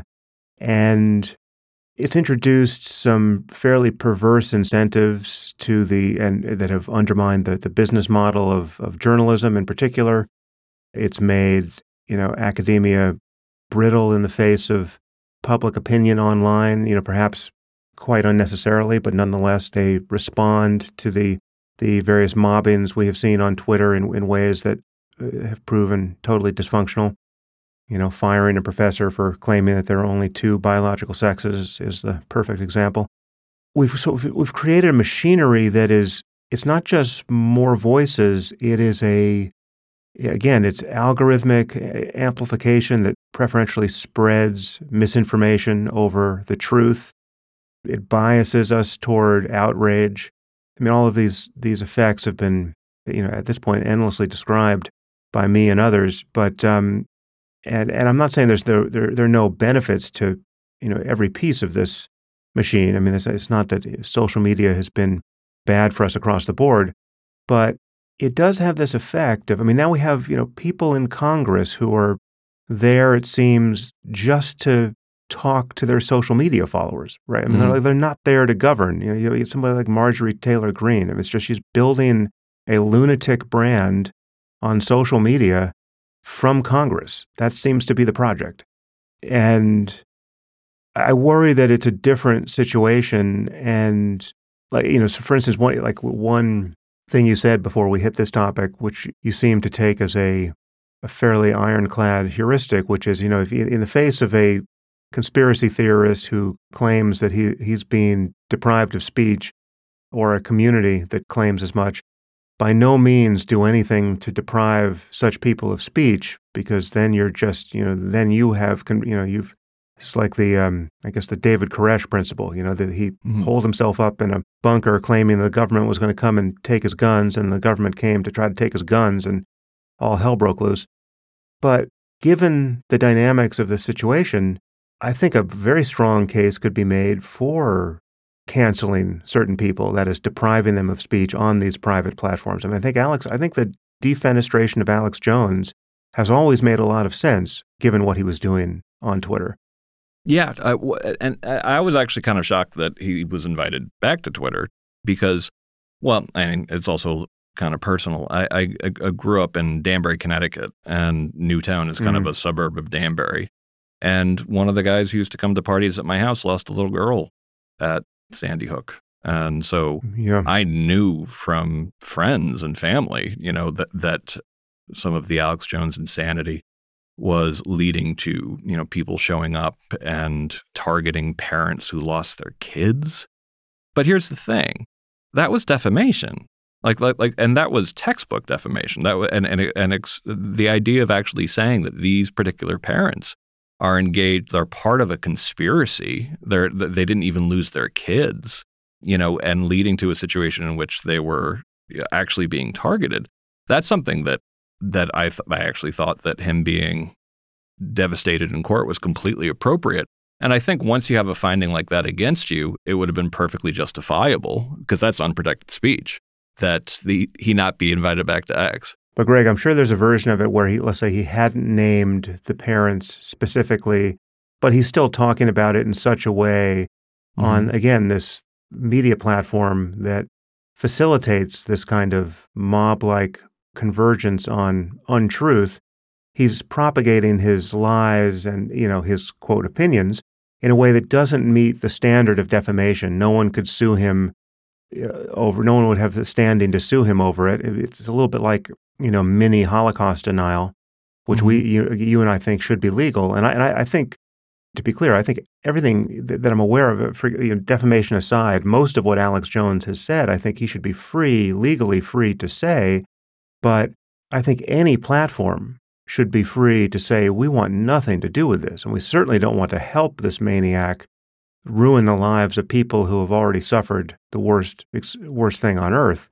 and it's introduced some fairly perverse incentives to the and that have undermined the the business model of of journalism in particular. It's made, you know, academia brittle in the face of public opinion online. You know, perhaps quite unnecessarily, but nonetheless, they respond to the the various mobbings we have seen on Twitter in, in ways that uh, have proven totally dysfunctional. You know, firing a professor for claiming that there are only two biological sexes is the perfect example. We've so we've created a machinery that is, it's not just more voices, it is a, again, it's algorithmic amplification that preferentially spreads misinformation over the truth. It biases us toward outrage. I mean, all of these these effects have been, you know, at this point endlessly described by me and others. But um, and and I'm not saying there's there there there are no benefits to, you know, every piece of this machine. I mean, it's, it's not that social media has been bad for us across the board, but it does have this effect of, I mean, now we have, you know, people in Congress who are there, it seems, just to talk to their social media followers, right? I mean, Mhm. they're, they're not there to govern. You know, you get somebody like Marjorie Taylor Greene. I mean, it's just she's building a lunatic brand on social media from Congress. That seems to be the project. And I worry that it's a different situation. And like, you know, so for instance, one, like one thing you said before we hit this topic, which you seem to take as a, a fairly ironclad heuristic, which is, you know, if you, in the face of a conspiracy theorist who claims that he he's being deprived of speech, or a community that claims as much, by no means do anything to deprive such people of speech, because then you're just, you know, then you have, you know, you've, it's like the, um, I guess the David Koresh principle, you know, that he Mhm. holed himself up in a bunker claiming the government was going to come and take his guns, and the government came to try to take his guns, and all hell broke loose. But given the dynamics of the situation, I think a very strong case could be made for canceling certain people, that is, depriving them of speech on these private platforms. I mean, I think Alex, I think the defenestration of Alex Jones has always made a lot of sense, given what he was doing on Twitter. Yeah, I, w- and I was actually kind of shocked that he was invited back to Twitter because, well, I mean, it's also kind of personal. I, I, I grew up in Danbury, Connecticut, and Newtown is kind Mhm. of a suburb of Danbury. And one of the guys who used to come to parties at my house lost a little girl at Sandy Hook. And so Yeah. I knew from friends and family, you know, that, that some of the Alex Jones insanity was leading to, you know, people showing up and targeting parents who lost their kids. But here's the thing. That was defamation. Like, like, like, and that was textbook defamation. That was, and and and ex, the idea of actually saying that these particular parents are engaged, they're part of a conspiracy. They're they didn't even lose their kids, you know, and leading to a situation in which they were actually being targeted. That's something that that I th- I actually thought that him being devastated in court was completely appropriate. And I think once you have a finding like that against you, it would have been perfectly justifiable, because that's unprotected speech, that the he not be invited back to X. But Greg, I'm sure there's a version of it where he, let's say he hadn't named the parents specifically, but he's still talking about it in such a way on, Mhm. again, this media platform that facilitates this kind of mob-like convergence on untruth. He's propagating his lies and, you know, his, quote, opinions in a way that doesn't meet the standard of defamation. No one could sue him uh, over, no one would have the standing to sue him over it. It's a little bit like, you know, mini Holocaust denial. which Mm-hmm. we you, you and I think should be legal. And I, and I, I think, to be clear, I think everything that, that I'm aware of, for, you know, defamation aside, most of what Alex Jones has said, I think he should be free, legally free to say. But I think any platform should be free to say, we want nothing to do with this. And we certainly don't want to help this maniac ruin the lives of people who have already suffered the worst worst thing on earth.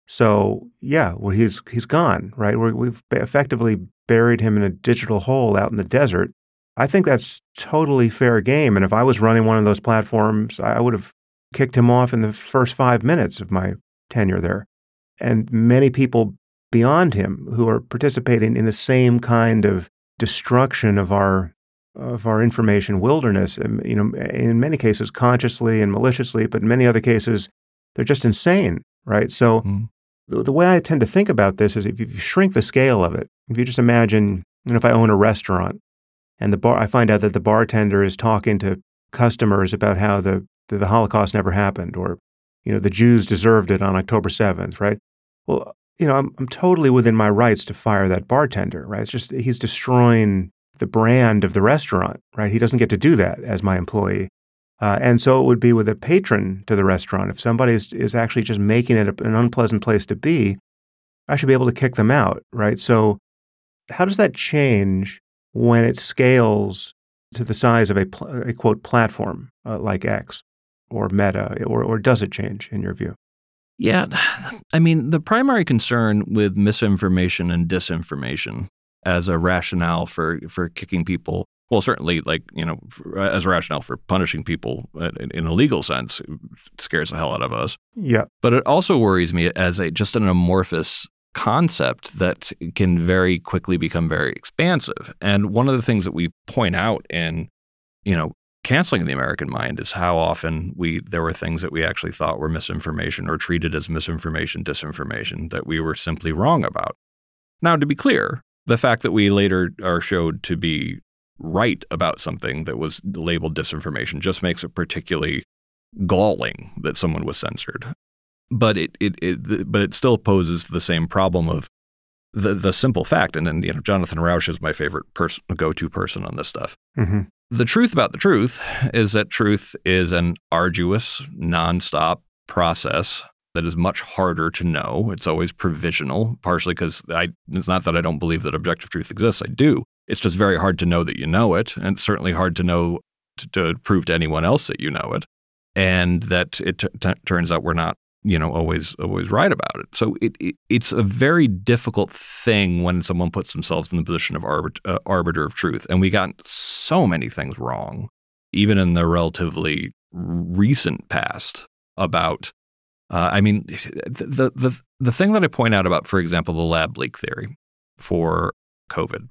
So, yeah, well, he's he's gone, right? We're, we've effectively buried him in a digital hole out in the desert. I think that's totally fair game. And if I was running one of those platforms, I would have kicked him off in the first five minutes of my tenure there. And many people beyond him who are participating in the same kind of destruction of our of our information wilderness, you know, in many cases consciously and maliciously, but in many other cases, they're just insane, right? So mm. the, the way I tend to think about this is if you shrink the scale of it, if you just imagine, you know, if I own a restaurant and the bar, I find out that the bartender is talking to customers about how the, the, the Holocaust never happened, or, you know, the Jews deserved it on October seventh, right? Well, you know, I'm, I'm totally within my rights to fire that bartender, right? It's just, he's destroying the brand of the restaurant, right? He doesn't get to do that as my employee. Uh, and so it would be with a patron to the restaurant. If somebody is, is actually just making it an unpleasant place to be, I should be able to kick them out, right? So how does that change when it scales to the size of a, pl- a quote, platform uh, like X or Meta, or, or does it change in your view? Yeah, I mean, the primary concern with misinformation and disinformation as a rationale for, for kicking people, well, certainly, like, you know, as a rationale for punishing people in, in a legal sense, it scares the hell out of us. Yeah. But it also worries me as a just an amorphous concept that can very quickly become very expansive. And one of the things that we point out in, you know, Canceling the American Mind is how often we there were things that we actually thought were misinformation or treated as misinformation, disinformation, that we were simply wrong about. Now, to be clear, the fact that we later are showed to be right about something that was labeled disinformation just makes it particularly galling that someone was censored. But it it, it but it still poses the same problem of the the simple fact, and then, you know, Jonathan Rauch is my favorite person, go-to person on this stuff. Mm-hmm. The truth about the truth is that truth is an arduous, nonstop process that is much harder to know. It's always provisional, partially because I, it's not that I don't believe that objective truth exists. I do. It's just very hard to know that you know it, and it's certainly hard to know to, to prove to anyone else that you know it, and that it t- t- turns out we're not, you know, always always right about it. So it, it it's a very difficult thing when someone puts themselves in the position of arbit, uh, arbiter of truth. And we got so many things wrong, even in the relatively recent past, about, uh, I mean, the, the the thing that I point out about, for example, the lab leak theory for COVID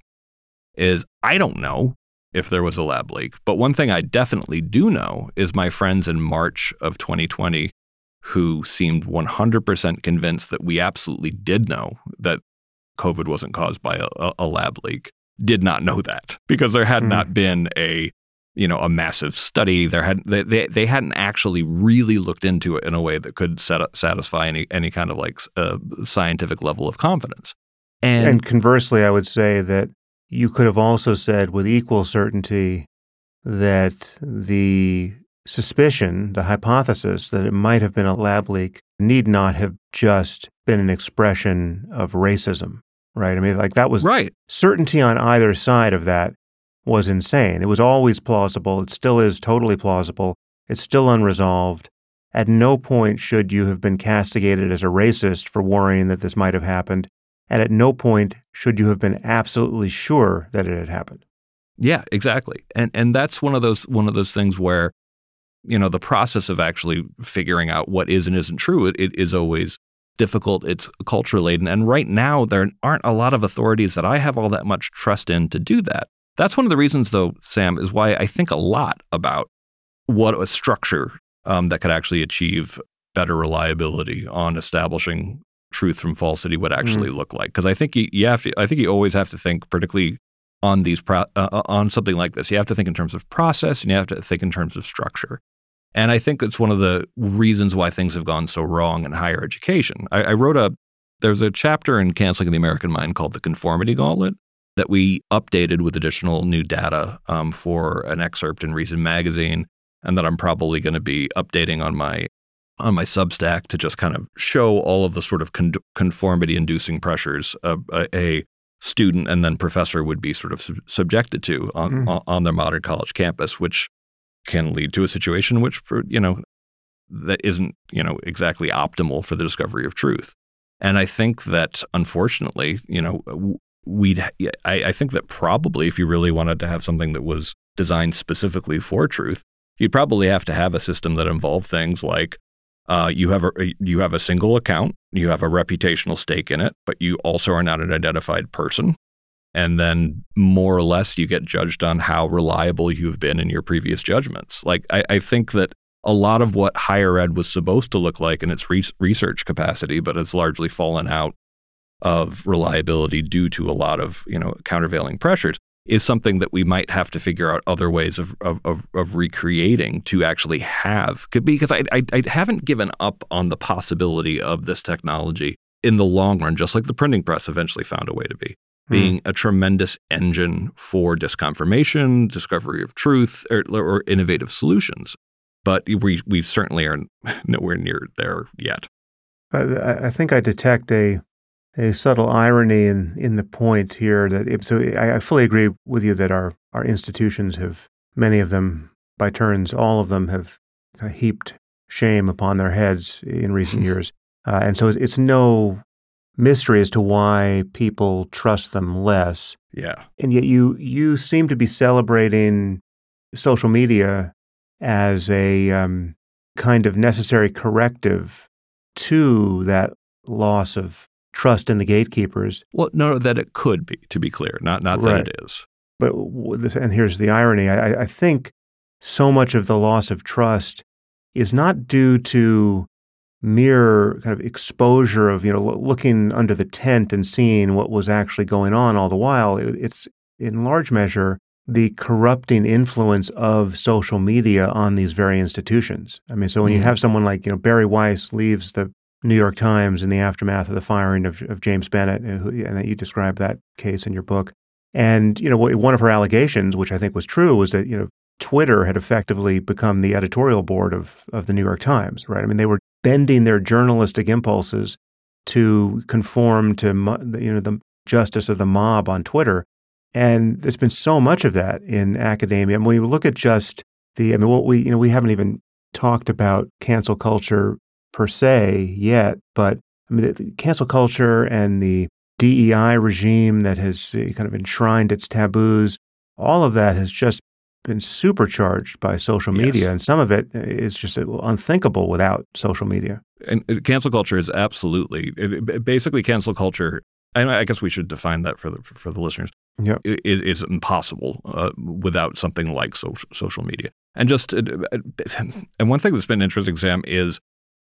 is I don't know if there was a lab leak. But one thing I definitely do know is my friends in March of twenty twenty who seemed one hundred percent convinced that we absolutely did know that COVID wasn't caused by a, a lab leak, did not know that, because there had mm. not been a, you know, a massive study. There had they, they they hadn't actually really looked into it in a way that could set, satisfy any any kind of like uh, scientific level of confidence. And, and conversely, I would say that you could have also said with equal certainty that the suspicion, the hypothesis that it might have been a lab leak need not have just been an expression of racism, right? I mean, like that was right. Certainty on either side of that was insane. It was always plausible. It still is totally plausible. It's still unresolved. At no point should you have been castigated as a racist for worrying that this might have happened. And at no point should you have been absolutely sure that it had happened. Yeah, exactly. And and that's one of those one of those things where, you know, the process of actually figuring out what is and isn't true, it, it is always difficult. It's culture laden. And right now, there aren't a lot of authorities that I have all that much trust in to do that. That's one of the reasons, though, Sam, is why I think a lot about what a structure um, that could actually achieve better reliability on establishing truth from falsity would actually mm. look like. Because I think you, you have to. I think you always have to think, particularly on these pro, uh, on something like this, you have to think in terms of process and you have to think in terms of structure. And I think it's one of the reasons why things have gone so wrong in higher education. I, I wrote a, there's a chapter in Canceling the American Mind called The Conformity Gauntlet, that we updated with additional new data um, for an excerpt in Reason Magazine, and that I'm probably going to be updating on my on my Substack to just kind of show all of the sort of con- conformity-inducing pressures a, a, a student and then professor would be sort of sub- subjected to on, mm. on on their modern college campus, which can lead to a situation which, you know, that isn't, you know, exactly optimal for the discovery of truth. And I think that, unfortunately, you know, we'd, I, I think that probably if you really wanted to have something that was designed specifically for truth, you'd probably have to have a system that involved things like uh, you have a you have a single account, you have a reputational stake in it, but you also are not an identified person. And then more or less you get judged on how reliable you've been in your previous judgments. Like, I, I think that a lot of what higher ed was supposed to look like in its re- research capacity, but it's largely fallen out of reliability due to a lot of, you know, countervailing pressures, is something that we might have to figure out other ways of of, of, of recreating to actually have. Because I, I I haven't given up on the possibility of this technology in the long run, just like the printing press eventually found a way to be, being a tremendous engine for disconfirmation, discovery of truth, or, or innovative solutions. But we we certainly are nowhere near there yet. I, I think I detect a a subtle irony in, in the point here that it, so I, I fully agree with you that our, our institutions have, many of them by turns, all of them have heaped shame upon their heads in recent years. Uh, and so it's no mystery as to why people trust them less. Yeah. And yet you you seem to be celebrating social media as a um, kind of necessary corrective to that loss of trust in the gatekeepers. Well, no, that it could be, to be clear, not not right. that it is. But this, and here's the irony: I, I think so much of the loss of trust is not due to mere kind of exposure of, you know, looking under the tent and seeing what was actually going on all the while. It's in large measure the corrupting influence of social media on these very institutions. I mean, so when mm-hmm. you have someone like, you know, Barry Weiss leaves the New York Times in the aftermath of the firing of, of James Bennett, who, and that you described that case in your book. And, you know, one of her allegations, which I think was true, was that, you know, Twitter had effectively become the editorial board of, of the New York Times, right? I mean, they were bending their journalistic impulses to conform to, you know, the justice of the mob on Twitter. And there's been so much of that in academia. And when you look at just the, I mean, what we, you know, we haven't even talked about cancel culture per se yet, but I mean, the cancel culture and the D E I regime that has kind of enshrined its taboos, all of that has just been supercharged by social media. Yes. And some of it is just unthinkable without social media. And cancel culture is absolutely, it, basically cancel culture, and I guess we should define that for the for the listeners, yep. is, is impossible uh, without something like social, social media. And just, and one thing that's been interesting, Sam, is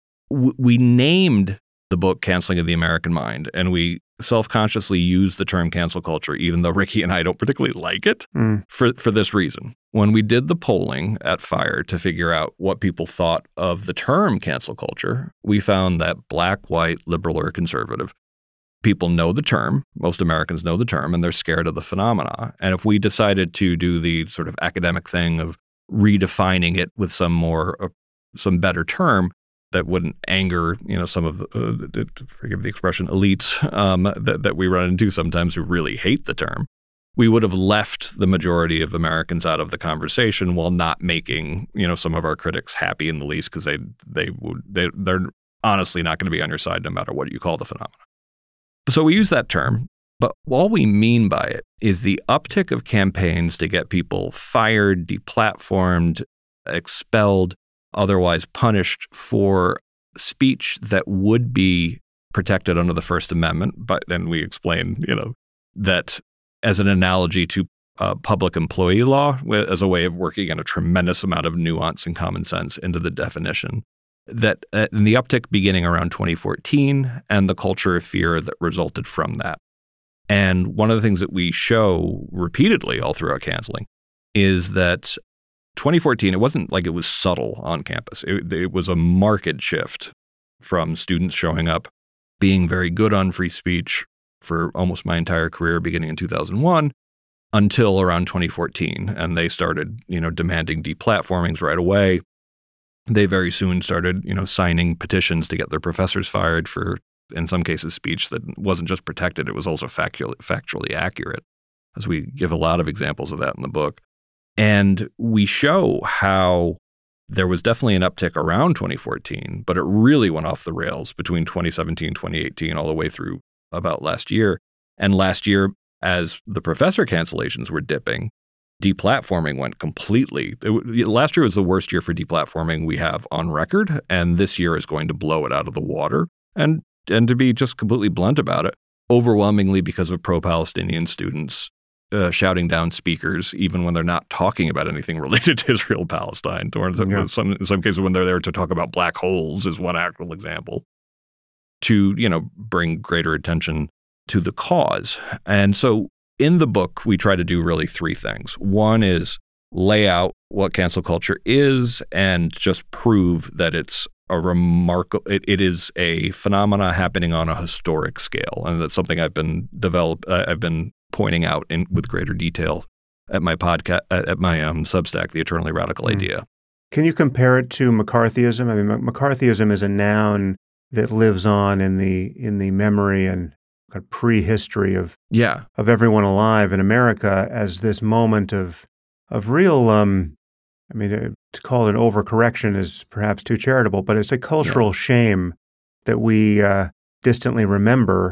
we named the book Canceling of the American Mind, and we self-consciously use the term cancel culture, even though Ricky and I don't particularly like it, mm. for, for this reason. When we did the polling at FIRE to figure out what people thought of the term cancel culture, we found that black, white, liberal, or conservative people know the term. Most Americans know the term, and they're scared of the phenomena. And if we decided to do the sort of academic thing of redefining it with some more, uh, some better term, that wouldn't anger, you know, some of the, uh, forgive the expression, elites um, that, that we run into sometimes who really hate the term, we would have left the majority of Americans out of the conversation while not making, you know, some of our critics happy in the least, because they they would they they're honestly not going to be on your side no matter what you call the phenomenon. So we use that term, but all we mean by it is the uptick of campaigns to get people fired, deplatformed, expelled, otherwise punished for speech that would be protected under the First Amendment. But then we explain, you know, that as an analogy to uh, public employee law, as a way of working in a tremendous amount of nuance and common sense into the definition, that uh, in the uptick beginning around twenty fourteen and the culture of fear that resulted from that. And one of the things that we show repeatedly all throughout canceling is that twenty fourteen, it wasn't like it was subtle on campus. It, it was a marked shift from students showing up, being very good on free speech, for almost my entire career, beginning in two thousand one, until around twenty fourteen. And they started, you know, demanding deplatformings right away. They very soon started, you know, signing petitions to get their professors fired for, in some cases, speech that wasn't just protected, it was also factually, factually accurate, as we give a lot of examples of that in the book. And we show how there was definitely an uptick around twenty fourteen, but it really went off the rails between twenty seventeen, twenty eighteen, all the way through about last year. And last year, as the professor cancellations were dipping, deplatforming went completely. It, last year was the worst year for deplatforming we have on record, and this year is going to blow it out of the water. And and to be just completely blunt about it, overwhelmingly because of pro-Palestinian students uh, shouting down speakers, even when they're not talking about anything related to Israel-Palestine, or in some, yeah. some, in some cases when they're there to talk about black holes is one actual example, to, you know, bring greater attention to the cause. And so in the book, we try to do really three things. One is lay out what cancel culture is and just prove that it's a remarkable, it, it is a phenomena happening on a historic scale. And that's something I've been develop, uh, I've been pointing out in with greater detail at my podcast, at my um, Substack, The Eternally Radical mm. Idea. Can you compare it to McCarthyism? I mean, McCarthyism is a noun that lives on in the in the memory and prehistory of yeah. of everyone alive in America as this moment of of real, um, I mean, uh, to call it an overcorrection is perhaps too charitable, but it's a cultural yeah. shame that we uh, distantly remember,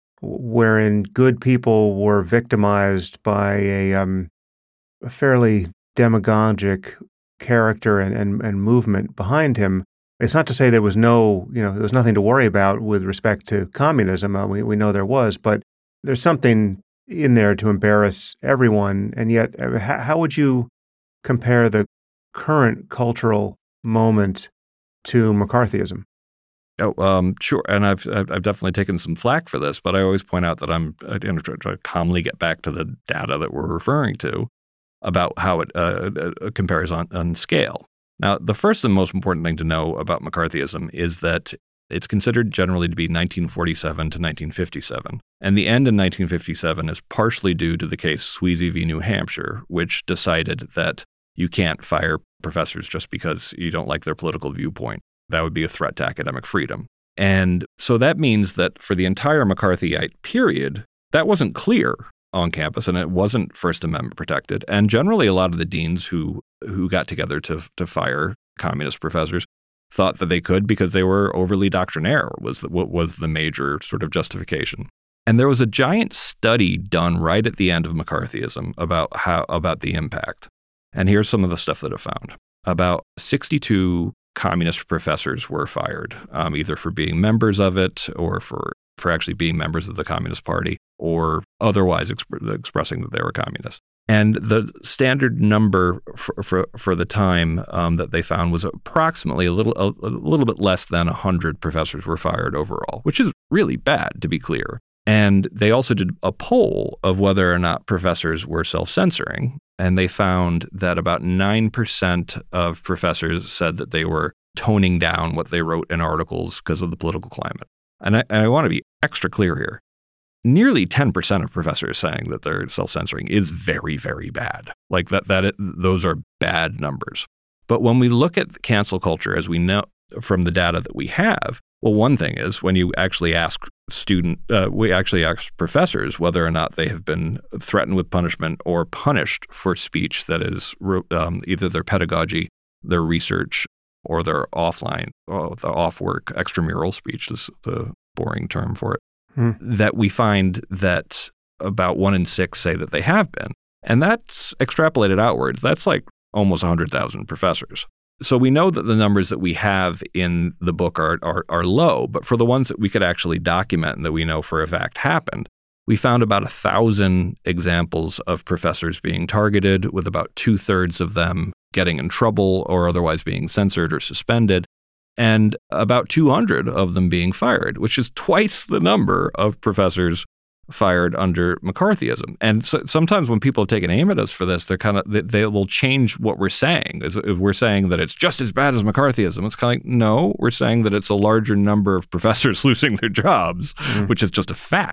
wherein good people were victimized by a, um, a fairly demagogic character and, and, and movement behind him. It's not to say there was no, you know, there was nothing to worry about with respect to communism. Uh, we, we know there was, but there's something in there to embarrass everyone. And yet, uh, how, how would you compare the current cultural moment to McCarthyism? Oh, um, sure. And I've I've definitely taken some flack for this, but I always point out that I'm I try, try to calmly get back to the data that we're referring to about how it uh, uh, compares on, on scale. Now, the first and most important thing to know about McCarthyism is that it's considered generally to be nineteen forty-seven to nineteen fifty-seven. And the end in nineteen fifty-seven is partially due to the case Sweezy v. New Hampshire, which decided that you can't fire professors just because you don't like their political viewpoint. That would be a threat to academic freedom. And so that means that for the entire McCarthyite period, that wasn't clear on campus, and it wasn't First Amendment protected. And generally, a lot of the deans who who got together to to fire communist professors thought that they could because they were overly doctrinaire, was the, what was the major sort of justification. And there was a giant study done right at the end of McCarthyism about how about the impact. And here's some of the stuff that it found. About sixty-two communist professors were fired, um, either for being members of it or for, for actually being members of the Communist Party or otherwise exp- expressing that they were communists. And the standard number for for, for the time um, that they found was approximately a little a, a little bit less than one hundred professors were fired overall, which is really bad, to be clear. And they also did a poll of whether or not professors were self-censoring, and they found that about nine percent of professors said that they were toning down what they wrote in articles because of the political climate. And I, and I want to be extra clear here. Nearly ten percent of professors saying that they're self-censoring is very, very bad. Like that, that it, those are bad numbers. But when we look at cancel culture, as we know from the data that we have, well, one thing is when you actually ask student, uh, we actually ask professors whether or not they have been threatened with punishment or punished for speech that is um, either their pedagogy, their research, or their offline, or the off-work extramural speech is the boring term for it. Hmm. That we find that about one in six say that they have been. And that's extrapolated outwards. That's like almost one hundred thousand professors. So we know that the numbers that we have in the book are, are are low, but for the ones that we could actually document and that we know for a fact happened, we found about a thousand examples of professors being targeted, with about two-thirds of them getting in trouble or otherwise being censored or suspended, and about two hundred of them being fired, which is twice the number of professors fired under McCarthyism. And so sometimes when people take an aim at us for this, they're kind of they, they will change what we're saying. If we're saying that it's just as bad as McCarthyism, it's kind of like, no, we're saying that it's a larger number of professors losing their jobs, mm. which is just a fact.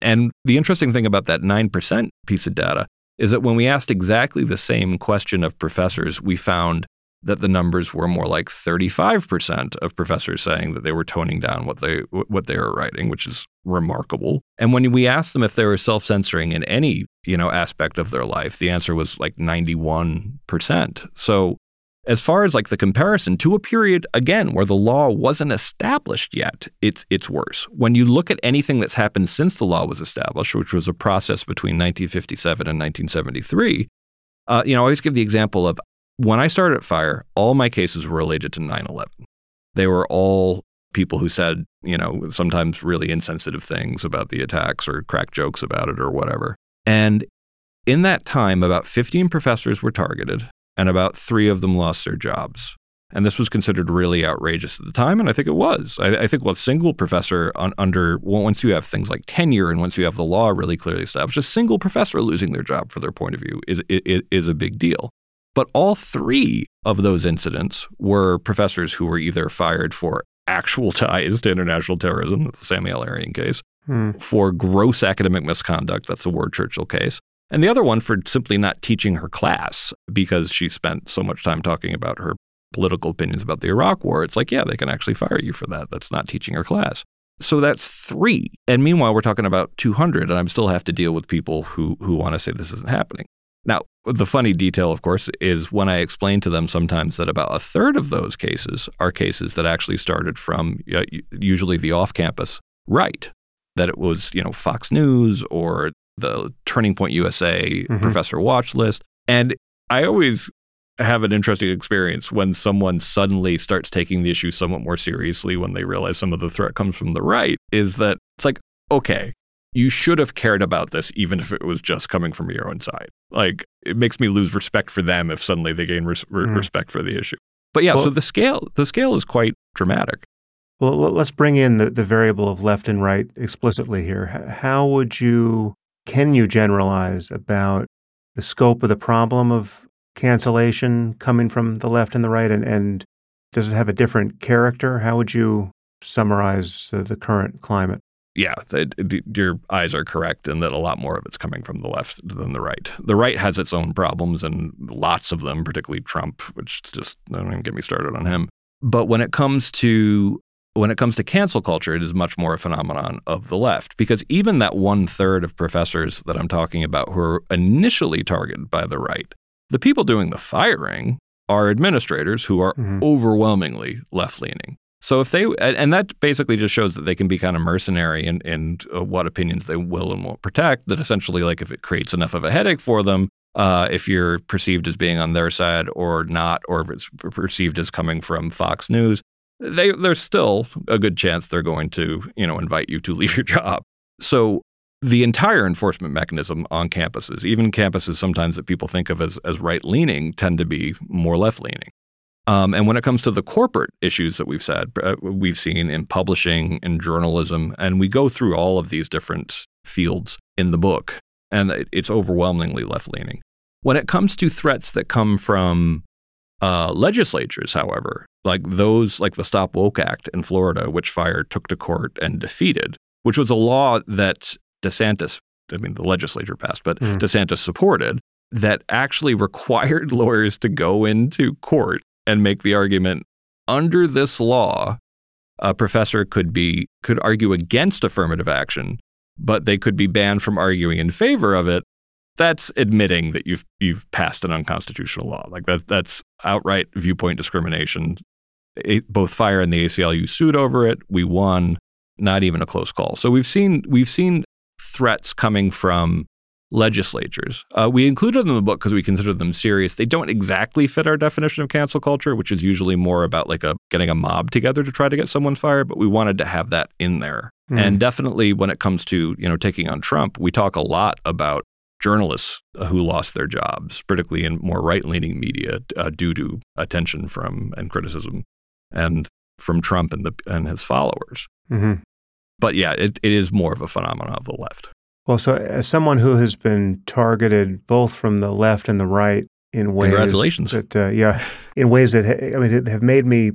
And the interesting thing about that nine percent piece of data is that when we asked exactly the same question of professors, we found that the numbers were more like thirty-five percent of professors saying that they were toning down what they what they were writing, which is remarkable. And when we asked them if they were self-censoring in any, you know, aspect of their life, the answer was like ninety-one percent. So as far as like the comparison to a period, again, where the law wasn't established yet, it's it's worse. When you look at anything that's happened since the law was established, which was a process between nineteen fifty-seven and nineteen seventy-three, uh, you know, I always give the example of when I started at FIRE, all my cases were related to nine eleven. They were all people who said, you know, sometimes really insensitive things about the attacks or cracked jokes about it or whatever. And in that time, about fifteen professors were targeted and about three of them lost their jobs. And this was considered really outrageous at the time, and I think it was. I, I think well, a single professor on, under, well, once you have things like tenure and once you have the law really clearly established, a single professor losing their job for their point of view is, is, is a big deal. But all three of those incidents were professors who were either fired for actual ties to international terrorism, that's the Samuel Arian case, hmm. for gross academic misconduct, that's the Ward Churchill case, and the other one for simply not teaching her class because she spent so much time talking about her political opinions about the Iraq War. It's like, yeah, they can actually fire you for that. That's not teaching her class. So that's three. And meanwhile, we're talking about two hundred, and I still have to deal with people who who want to say this isn't happening. Now, the funny detail, of course, is when I explain to them sometimes that about a third of those cases are cases that actually started from uh, usually the off-campus right, that it was, you know, Fox News or the Turning Point U S A mm-hmm. professor watch list. And I always have an interesting experience when someone suddenly starts taking the issue somewhat more seriously when they realize some of the threat comes from the right, is that it's like, okay, you should have cared about this even if it was just coming from your own side. Like, it makes me lose respect for them if suddenly they gain res- mm. respect for the issue. But yeah, well, so the scale the scale is quite dramatic. Well, let's bring in the, the variable of left and right explicitly here. How would you, can you generalize about the scope of the problem of cancellation coming from the left and the right, and, and does it have a different character? How would you summarize uh, the current climate? Yeah, it, it, your eyes are correct in that a lot more of it's coming from the left than the right. The right has its own problems, and lots of them, particularly Trump, which just, don't even get me started on him. But when it comes to when it comes to cancel culture, it is much more a phenomenon of the left, because even that one third of professors that I'm talking about who are initially targeted by the right, the people doing the firing are administrators who are mm-hmm. overwhelmingly left-leaning. So if they, and that basically just shows that they can be kind of mercenary in, in uh, what opinions they will and won't protect, that essentially, like, if it creates enough of a headache for them, uh, if you're perceived as being on their side or not, or if it's perceived as coming from Fox News, they, there's still a good chance they're going to, you know, invite you to leave your job. So the entire enforcement mechanism on campuses, even campuses sometimes that people think of as, as right-leaning, tend to be more left-leaning. Um, and when it comes to the corporate issues that we've said, uh, we've seen in publishing and journalism, and we go through all of these different fields in the book, and it's overwhelmingly left-leaning. When it comes to threats that come from uh, legislatures, however, like those, like the Stop Woke Act in Florida, which FIRE took to court and defeated, which was a law that DeSantis, I mean, the legislature passed, but mm. DeSantis supported, that actually required lawyers to go into court and make the argument, under this law, a professor could be could argue against affirmative action, but they could be banned from arguing in favor of it. That's admitting that you've you've passed an unconstitutional law. Like that that's outright viewpoint discrimination. It, both FIRE and the A C L U sued over it. We won. Not even a close call. So we've seen we've seen threats coming from legislatures. Uh, we included them in the book because we consider them serious. They don't exactly fit our definition of cancel culture, which is usually more about like a getting a mob together to try to get someone fired, but we wanted to have that in there. Mm. And definitely when it comes to, you know, taking on Trump, we talk a lot about journalists who lost their jobs, particularly in more right-leaning media, uh, due to attention from and criticism and from Trump and the and his followers. Mm-hmm. But yeah, it, it is more of a phenomenon of the left. Well, so as someone who has been targeted both from the left and the right in ways Congratulations. that, uh, yeah, in ways that, ha- I mean, have made me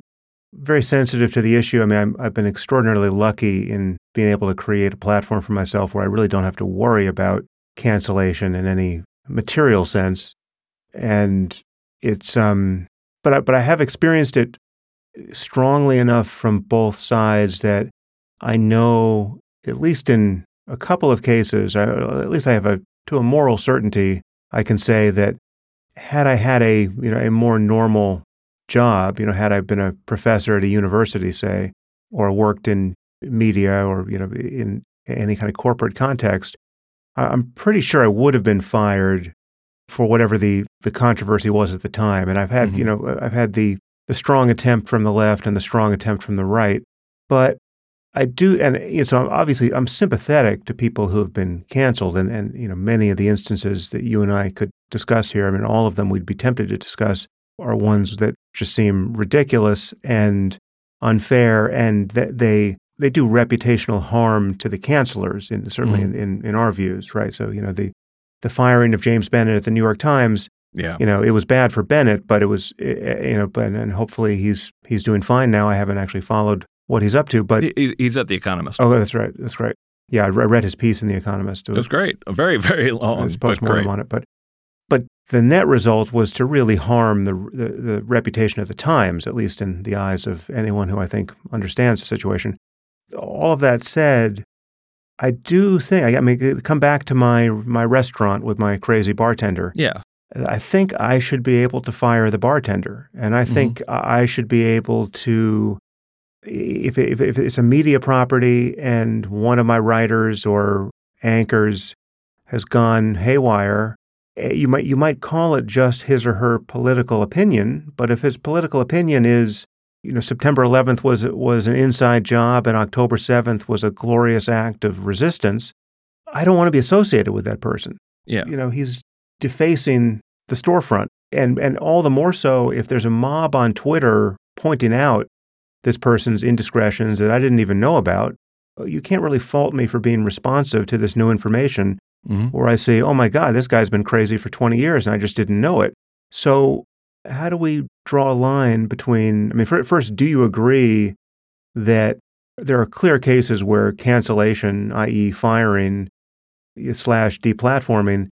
very sensitive to the issue. I mean, I'm, I've been extraordinarily lucky in being able to create a platform for myself where I really don't have to worry about cancellation in any material sense. And it's, um, but I, but I have experienced it strongly enough from both sides that I know, at least in a couple of cases, or at least I have a, to a moral certainty, I can say that had I had a, you know, a more normal job, you know, had I been a professor at a university, say, or worked in media or, you know, in any kind of corporate context, I'm pretty sure I would have been fired for whatever the, the controversy was at the time. And I've had, mm-hmm. you know, I've had the, the strong attempt from the left and the strong attempt from the right. But I do, and you know, so obviously I'm sympathetic to people who have been canceled, and, and you know, many of the instances that you and I could discuss here, I mean, all of them we'd be tempted to discuss, are ones that just seem ridiculous and unfair, and that they they do reputational harm to the cancelers, in, certainly mm-hmm. in, in, in our views, right? So, you know, the the firing of James Bennett at the New York Times, yeah. you know, it was bad for Bennett, but it was, you know, but and hopefully he's he's doing fine now. I haven't actually followed what he's up to, but he's at The Economist. Oh, that's right, that's right. Yeah, I read his piece in The Economist. It was, it was great, a very, very long, His postmortem on it, but but the net result was to really harm the, the the reputation of the Times, at least in the eyes of anyone who I think understands the situation. All of that said, I do think, I mean, come back to my my restaurant with my crazy bartender. Yeah. I think I should be able to fire the bartender, and I think mm-hmm. I should be able to, if, it, if it's a media property and one of my writers or anchors has gone haywire, you might you might call it just his or her political opinion, but if his political opinion is, you know, September eleventh was was an inside job and October seventh was a glorious act of resistance, I don't want to be associated with that person. Yeah. You know, he's defacing the storefront. And and all the more so if there's a mob on Twitter pointing out this person's indiscretions that I didn't even know about. You can't really fault me for being responsive to this new information, mm-hmm. where I say, oh my God, this guy's been crazy for twenty years and I just didn't know it. So how do we draw a line between, I mean, first, do you agree that there are clear cases where cancellation, that is firing slash deplatforming,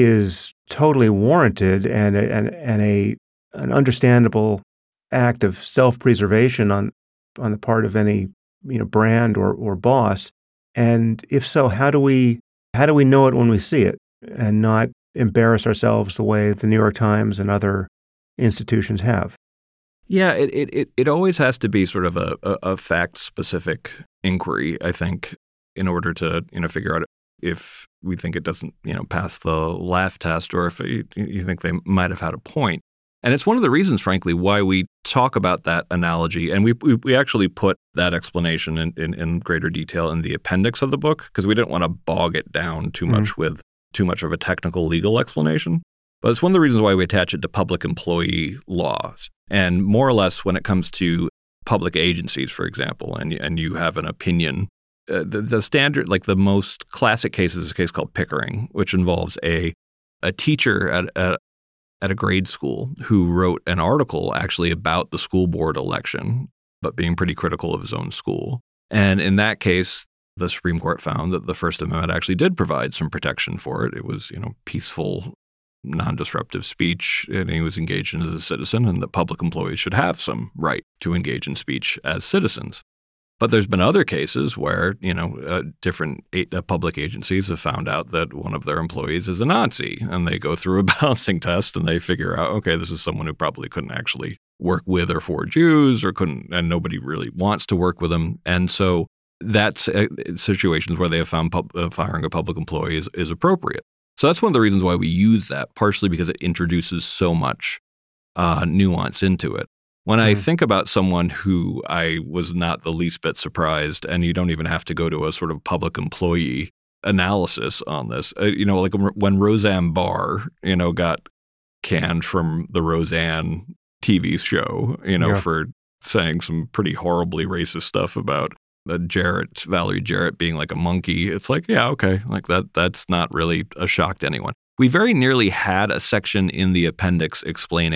is totally warranted and a, and, and a an understandable act of self-preservation on on the part of any, you know, brand or or boss? And if so, how do we how do we know it when we see it and not embarrass ourselves the way the New York Times and other institutions have? Yeah, it it it always has to be sort of a, a, a fact-specific inquiry, I think, in order to, you know, figure out if we think it doesn't, you know, pass the laugh test, or if you, you think they might have had a point. And it's one of the reasons, frankly, why we talk about that analogy. And we we, we actually put that explanation in, in, in greater detail in the appendix of the book, because we didn't want to bog it down too much mm-hmm. with too much of a technical legal explanation. But it's one of the reasons why we attach it to public employee laws. And more or less when it comes to public agencies, for example, and, and you have an opinion, uh, the, the standard, like the most classic case is a case called Pickering, which involves a a teacher at, at at a grade school who wrote an article actually about the school board election, but being pretty critical of his own school. And in that case, the Supreme Court found that the First Amendment actually did provide some protection for it. It was, you know, peaceful, non-disruptive speech, and he was engaged in as a citizen, and that public employees should have some right to engage in speech as citizens. But there's been other cases where, you know, uh, different a- uh, public agencies have found out that one of their employees is a Nazi, and they go through a balancing test and they figure out, okay, this is someone who probably couldn't actually work with or for Jews, or couldn't, and nobody really wants to work with them. And so that's uh, situations where they have found pub- uh, firing a public employee is, is appropriate. So that's one of the reasons why we use that, partially because it introduces so much uh, nuance into it. When I mm-hmm. think about someone who I was not the least bit surprised, and you don't even have to go to a sort of public employee analysis on this, uh, you know, like when Roseanne Barr, you know, got canned from the Roseanne T V show, you know, yeah. for saying some pretty horribly racist stuff about uh, Jarrett, Valerie Jarrett being like a monkey. It's like, yeah, okay, like that. That's not really a shock to anyone. We very nearly had a section in the appendix explaining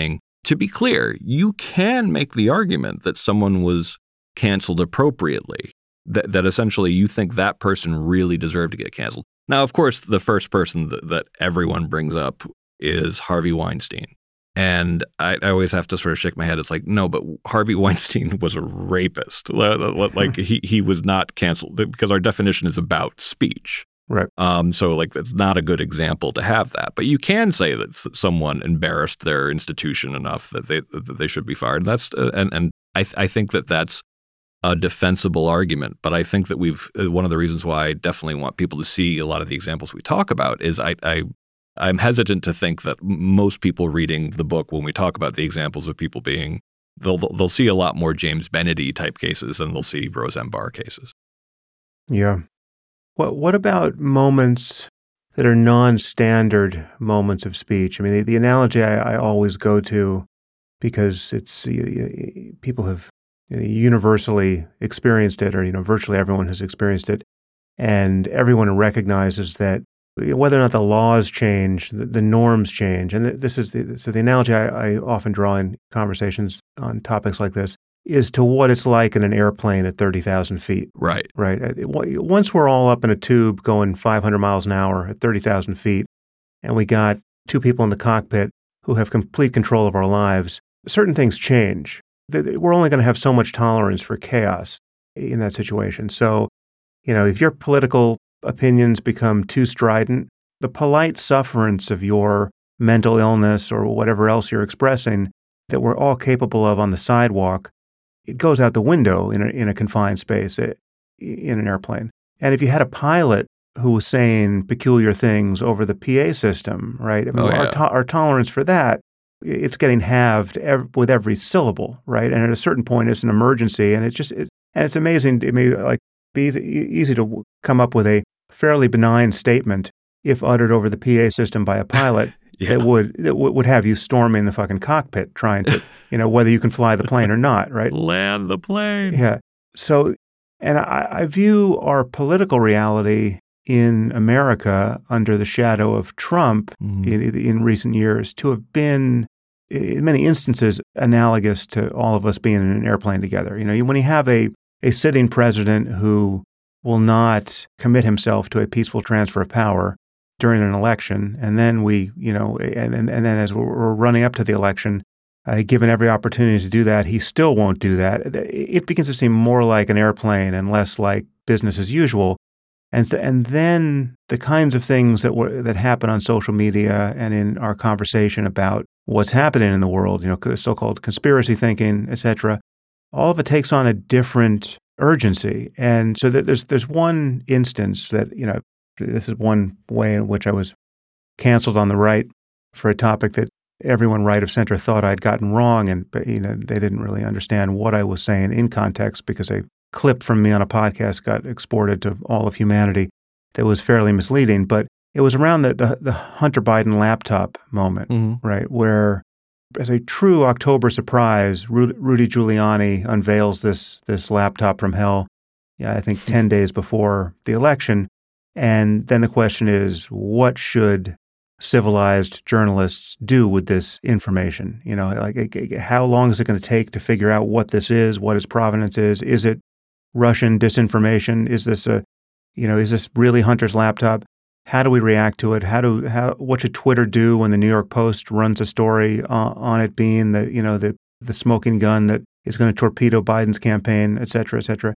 to be clear, you can make the argument that someone was canceled appropriately, that, that essentially you think that person really deserved to get canceled. Now, of course, the first person that, that everyone brings up is Harvey Weinstein. And I, I always have to sort of shake my head. It's like, no, but Harvey Weinstein was a rapist. Like he, he was not canceled because our definition is about speech. Right. Um, so like that's not a good example to have that. But you can say that someone embarrassed their institution enough that they that they should be fired. That's uh, and and I th- I think that that's a defensible argument. But I think that we've uh, one of the reasons why I definitely want people to see a lot of the examples we talk about is I I I'm hesitant to think that most people reading the book, when we talk about the examples of people being, they'll they'll see a lot more James Bennedy type cases than they'll see Roseanne Barr cases. Yeah. What what about moments that are non-standard moments of speech? I mean, the, the analogy I, I always go to, because it's uh, people have universally experienced it, or you know, virtually everyone has experienced it, and everyone recognizes that whether or not the laws change, the, the norms change. And this is the, so the analogy I, I often draw in conversations on topics like this is to what it's like in an airplane at thirty thousand feet. Right. Right. Once we're all up in a tube going five hundred miles an hour at thirty thousand feet, and we got two people in the cockpit who have complete control of our lives, certain things change. We're only going to have so much tolerance for chaos in that situation. So, you know, if your political opinions become too strident, the polite sufferance of your mental illness or whatever else you're expressing that we're all capable of on the sidewalk, it goes out the window in a, in a confined space in an airplane. And if you had a pilot who was saying peculiar things over the P A system, right? I mean, oh, yeah. our, to- our tolerance for that, it's getting halved ev- with every syllable, right? And at a certain point, it's an emergency, and it's just, it, and it's amazing to me, like, be easy, easy to come up with a fairly benign statement if uttered over the P A system by a pilot. Yeah. That would that w- would have you storming the fucking cockpit, trying to, you know, whether you can fly the plane or not, right? Land the plane. Yeah. So, and I, I view our political reality in America under the shadow of Trump mm. in, in recent years to have been, in many instances, analogous to all of us being in an airplane together. You know, when you have a a sitting president who will not commit himself to a peaceful transfer of power during an election, and then we, you know, and, and, and then as we're running up to the election, uh, given every opportunity to do that, he still won't do that. It begins to seem more like an airplane and less like business as usual. And so, and then the kinds of things that were that happen on social media and in our conversation about what's happening in the world, you know, so-called conspiracy thinking, et cetera, all of it takes on a different urgency. And so there's there's one instance that, you know, this is one way in which I was canceled on the right for a topic that everyone right of center thought I'd gotten wrong, and you know they didn't really understand what I was saying in context because a clip from me on a podcast got exported to all of humanity that was fairly misleading. But it was around the the, the Hunter Biden laptop moment, mm-hmm. right, where as a true October surprise, Ru- Rudy Giuliani unveils this this laptop from hell. Yeah, I think ten days before the election. And then the question is, what should civilized journalists do with this information? You know, like how long is it going to take to figure out what this is, what its provenance is? Is it Russian disinformation? Is this a, you know, is this really Hunter's laptop? How do we react to it? How do how what should Twitter do when the New York Post runs a story on, on it being the, you know, the the smoking gun that is going to torpedo Biden's campaign, et cetera, et cetera?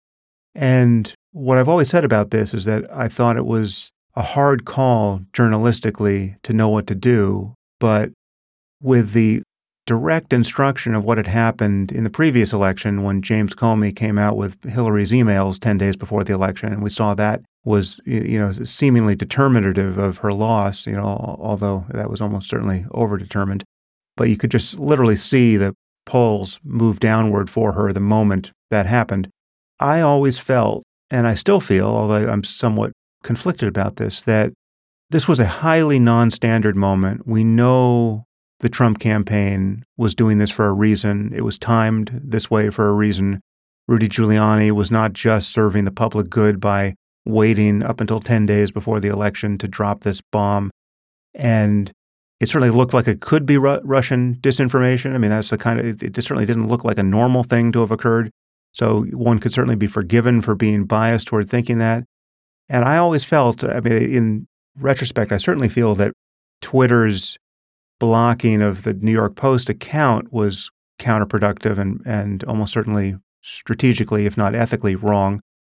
And what I've always said about this is that I thought it was a hard call journalistically to know what to do, but with the direct instruction of what had happened in the previous election when James Comey came out with Hillary's emails ten days before the election, and we saw that was, you know, seemingly determinative of her loss, you know, although that was almost certainly overdetermined. But you could just literally see the polls move downward for her the moment that happened. I always felt, and I still feel, although I'm somewhat conflicted about this, that this was a highly non-standard moment. We know the Trump campaign was doing this for a reason. It was timed this way for a reason. Rudy Giuliani was not just serving the public good by waiting up until ten days before the election to drop this bomb. And It certainly looked like it could be Ru- Russian disinformation. I mean, that's the kind of, it, it certainly didn't look like a normal thing to have occurred. So one could certainly be forgiven for being biased toward thinking that. And I always felt, I mean, in retrospect, I certainly feel that Twitter's blocking of the New York Post account was counterproductive and, and almost certainly strategically, if not ethically, wrong.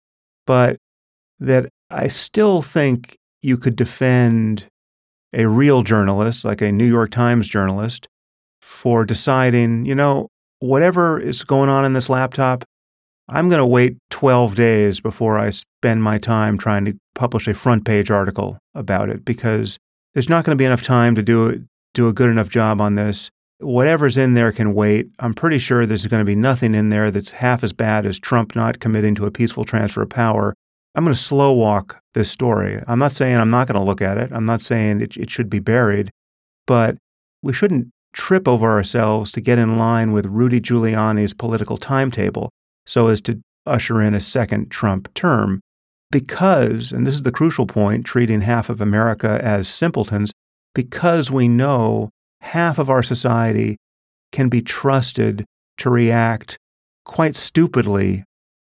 But that I still think you could defend a real journalist, like a New York Times journalist, for deciding, you know, whatever is going on in this laptop, I'm going to wait twelve days before I spend my time trying to publish a front page article about it, because there's not going to be enough time to do it, do a good enough job on this. Whatever's in there can wait. I'm pretty sure there's going to be nothing in there that's half as bad as Trump not committing to a peaceful transfer of power. I'm going to slow walk this story. I'm not saying I'm not going to look at it. I'm not saying it, it should be buried, but we shouldn't trip over ourselves to get in line with Rudy Giuliani's political timetable so as to usher in a second Trump term. Because, and this is the crucial point, treating half of America as simpletons, because we know half of our society can be trusted to react quite stupidly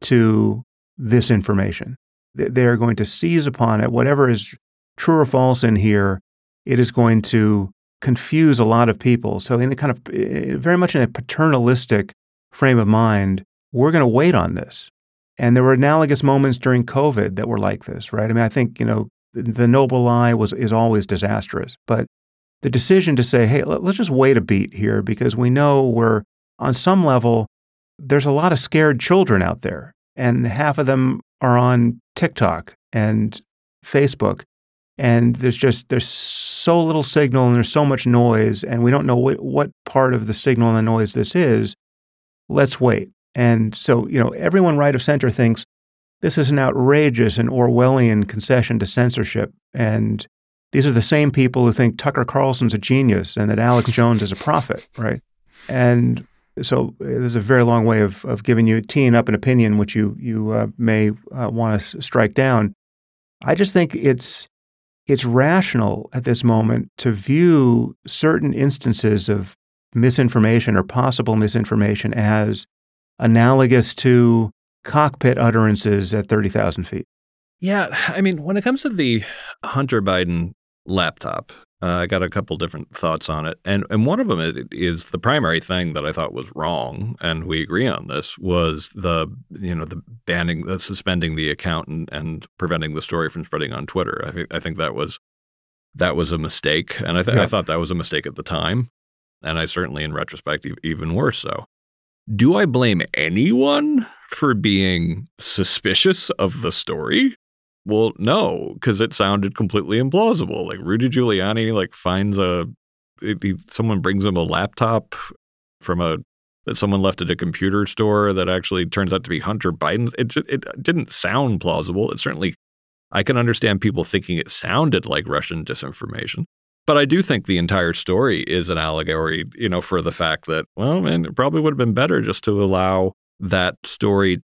to this information. They are going to seize upon it. Whatever is true or false in here, it is going to confuse a lot of people. So in a kind of, very much in a paternalistic frame of mind, we're going to wait on this. And there were analogous moments during COVID that were like this, right? I mean, I think, you know, the noble lie was is always disastrous. But the decision to say, hey, let's just wait a beat here, because we know we're, on some level, there's a lot of scared children out there. And half of them are on TikTok and Facebook. And there's just, there's so little signal and there's so much noise, and we don't know what, what part of the signal and the noise this is. Let's wait. And so, you know, everyone right of center thinks this is an outrageous and Orwellian concession to censorship. And these are the same people who think Tucker Carlson's a genius and that Alex Jones is a prophet, right? And so there's a very long way of of giving you, teeing up an opinion which you you uh, may uh, want to strike down. I just think it's it's rational at this moment to view certain instances of misinformation or possible misinformation as analogous to cockpit utterances at thirty thousand feet. Yeah, I mean, when it comes to the Hunter Biden laptop, uh, I got a couple different thoughts on it. And and one of them is, is the primary thing that I thought was wrong, and we agree on this, was the, you know, the banning, the suspending the account and, and preventing the story from spreading on Twitter. I think I think that was that was a mistake, and I, th- yeah. I thought that was a mistake at the time, and I certainly, in retrospect, e- even worse so. Do I blame anyone for being suspicious of the story? Well, no, because it sounded completely implausible. Like Rudy Giuliani, like finds a, it, he, someone brings him a laptop from a, that someone left at a computer store that actually turns out to be Hunter Biden. It, it didn't sound plausible. It certainly, I can understand people thinking it sounded like Russian disinformation. But I do think the entire story is an allegory, you know, for the fact that, well, man, it probably would have been better just to allow that story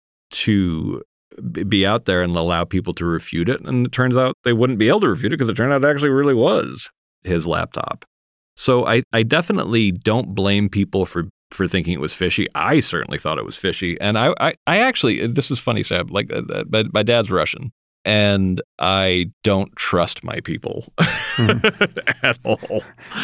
to be out there and allow people to refute it. And it turns out they wouldn't be able to refute it because it turned out it actually really was his laptop. So I, I definitely don't blame people for, for thinking it was fishy. I certainly thought it was fishy. And I, I, I actually, this is funny, Sam, like uh, my, my dad's Russian. And I don't trust my people mm. at all.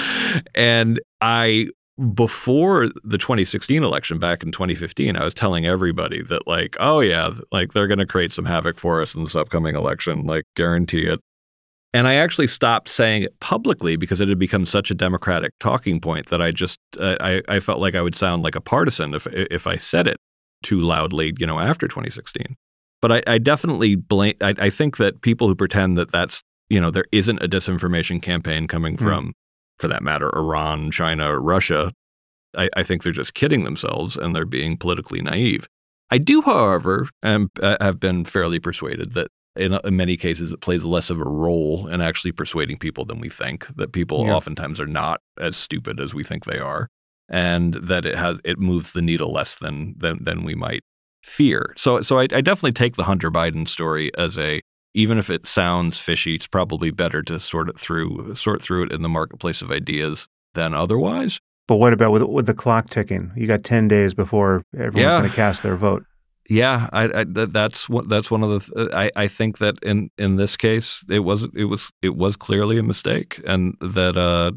And I, before the twenty sixteen election back in twenty fifteen, I was telling everybody that like, oh yeah, like they're going to create some havoc for us in this upcoming election, like guarantee it. And I actually stopped saying it publicly because it had become such a Democratic talking point that I just, uh, I, I felt like I would sound like a partisan if if I said it too loudly, you know, after twenty sixteen. But I, I definitely blame, I, I think that people who pretend that that's, you know, there isn't a disinformation campaign coming from, mm. for that matter, Iran, China, or Russia, I, I think they're just kidding themselves and they're being politically naive. I do, however, am, uh, have been fairly persuaded that in, in many cases it plays less of a role in actually persuading people than we think, that people yeah. oftentimes are not as stupid as we think they are, and that it has it moves the needle less than than, than we might fear. So so I, I definitely take the Hunter Biden story as a even if it sounds fishy, it's probably better to sort it through, sort through it in the marketplace of ideas than otherwise. But what about with, with the clock ticking? You got ten days before everyone's Yeah. going to cast their vote. Yeah, I, I, that's what that's one of the. Th- I, I think that in, in this case, it was it was it was clearly a mistake, and that uh,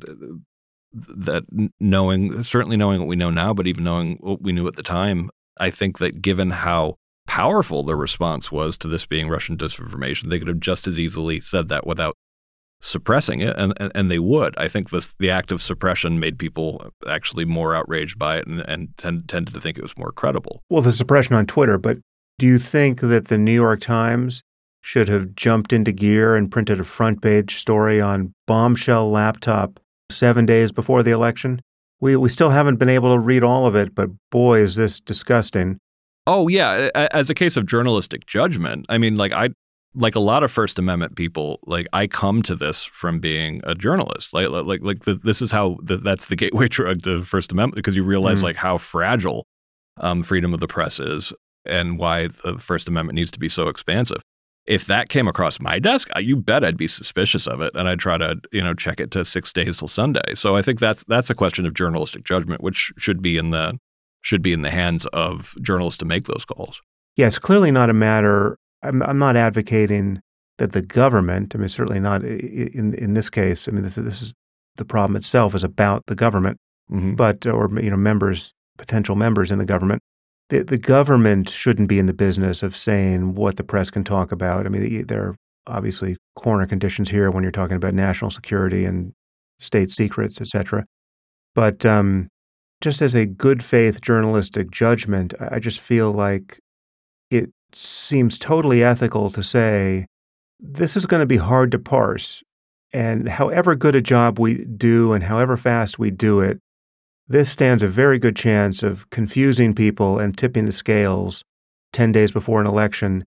that knowing certainly knowing what we know now, but even knowing what we knew at the time, I think that given how powerful the response was to this being Russian disinformation, they could have just as easily said that without suppressing it, and, and, and they would. I think this the act of suppression made people actually more outraged by it and, and tend, tended to think it was more credible. Well, the suppression on Twitter, but do you think that the New York Times should have jumped into gear and printed a front page story on bombshell laptop seven days before the election? We we still haven't been able to read all of it, but boy, is this disgusting. Oh, yeah. As a case of journalistic judgment, I mean, like I like a lot of First Amendment people, like I come to this from being a journalist. Like, like, like the, this is how the, that's the gateway drug to First Amendment, because you realize mm. like how fragile um, freedom of the press is and why the First Amendment needs to be so expansive. If that came across my desk, you bet I'd be suspicious of it, and I'd try to, you know, check it to six days till Sunday. So I think that's that's a question of journalistic judgment, which should be in the should be in the hands of journalists to make those calls. Yeah, it's clearly not a matter. I'm, I'm not advocating that the government, I mean, certainly not in in this case. I mean, this, this is the problem itself is about the government, mm-hmm. but or you know, members, potential members in the government. The, the government shouldn't be in the business of saying what the press can talk about. I mean, there are obviously corner conditions here when you're talking about national security and state secrets, et cetera. But um, just as a good faith journalistic judgment, I just feel like it seems totally ethical to say this is going to be hard to parse. And however good a job we do and however fast we do it, this stands a very good chance of confusing people and tipping the scales ten days before an election.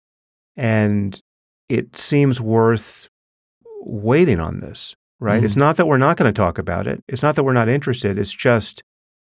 And it seems worth waiting on this, right? Mm. It's not that we're not going to talk about it. It's not that we're not interested. It's just,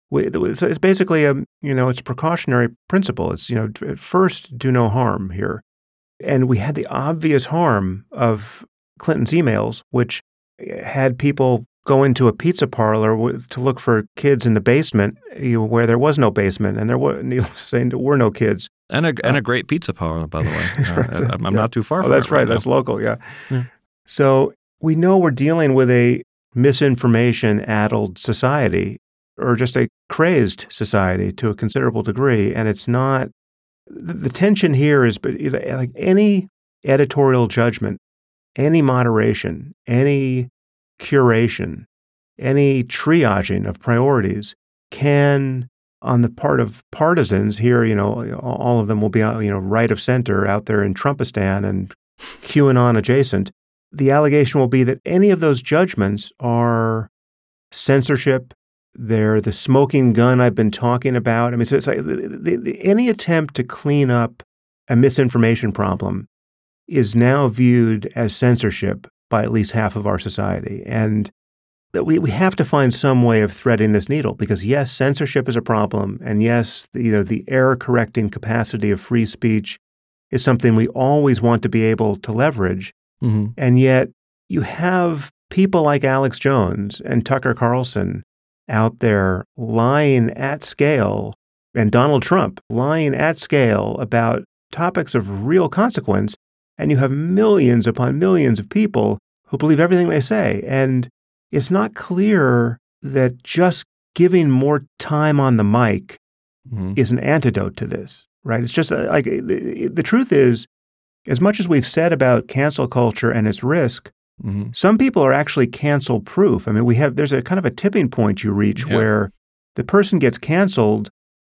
it's basically a, you know, it's a precautionary principle. It's, you know, at first, do no harm here. And we had the obvious harm of Clinton's emails, which had people go into a pizza parlor to look for kids in the basement, you know, where there was no basement, and there were, needless to say, there were no kids. And a and a great pizza parlor, by the way. Uh, I'm yeah. not too far oh, from that's it right. right That's now. local, yeah. yeah. So we know we're dealing with a misinformation-addled society, or just a crazed society to a considerable degree, and it's not. The, the tension here is, but you know, like any editorial judgment, any moderation, any curation, any triaging of priorities can, on the part of partisans here, you know, all of them will be, you know, right of center out there in Trumpistan and QAnon adjacent. The allegation will be that any of those judgments are censorship. They're the smoking gun I've been talking about. I mean, so it's like the, the, the, any attempt to clean up a misinformation problem is now viewed as censorship by at least half of our society. And we, we have to find some way of threading this needle because, yes, censorship is a problem. And yes, the, you know, the error-correcting capacity of free speech is something we always want to be able to leverage. Mm-hmm. And yet you have people like Alex Jones and Tucker Carlson out there lying at scale, and Donald Trump lying at scale about topics of real consequence, and you have millions upon millions of people who believe everything they say. And it's not clear that just giving more time on the mic mm-hmm. is an antidote to this, right? It's just like the, the truth is, as much as we've said about cancel culture and its risk, mm-hmm. some people are actually cancel proof. I mean, we have, there's a kind of a tipping point you reach yeah. where the person gets canceled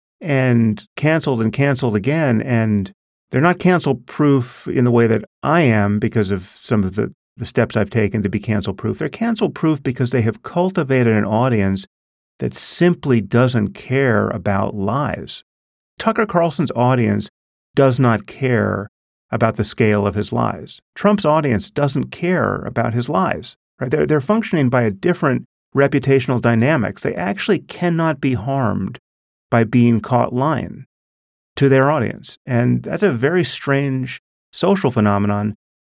and canceled and canceled again. And they're not cancel proof in the way that I am because of some of the, the steps I've taken to be cancel proof. They're cancel proof because they have cultivated an audience that simply doesn't care about lies. Tucker Carlson's audience does not care about the scale of his lies. Trump's audience doesn't care about his lies, right? They're, they're functioning by a different reputational dynamics. They actually cannot be harmed by being caught lying to their audience. And that's a very strange social phenomenon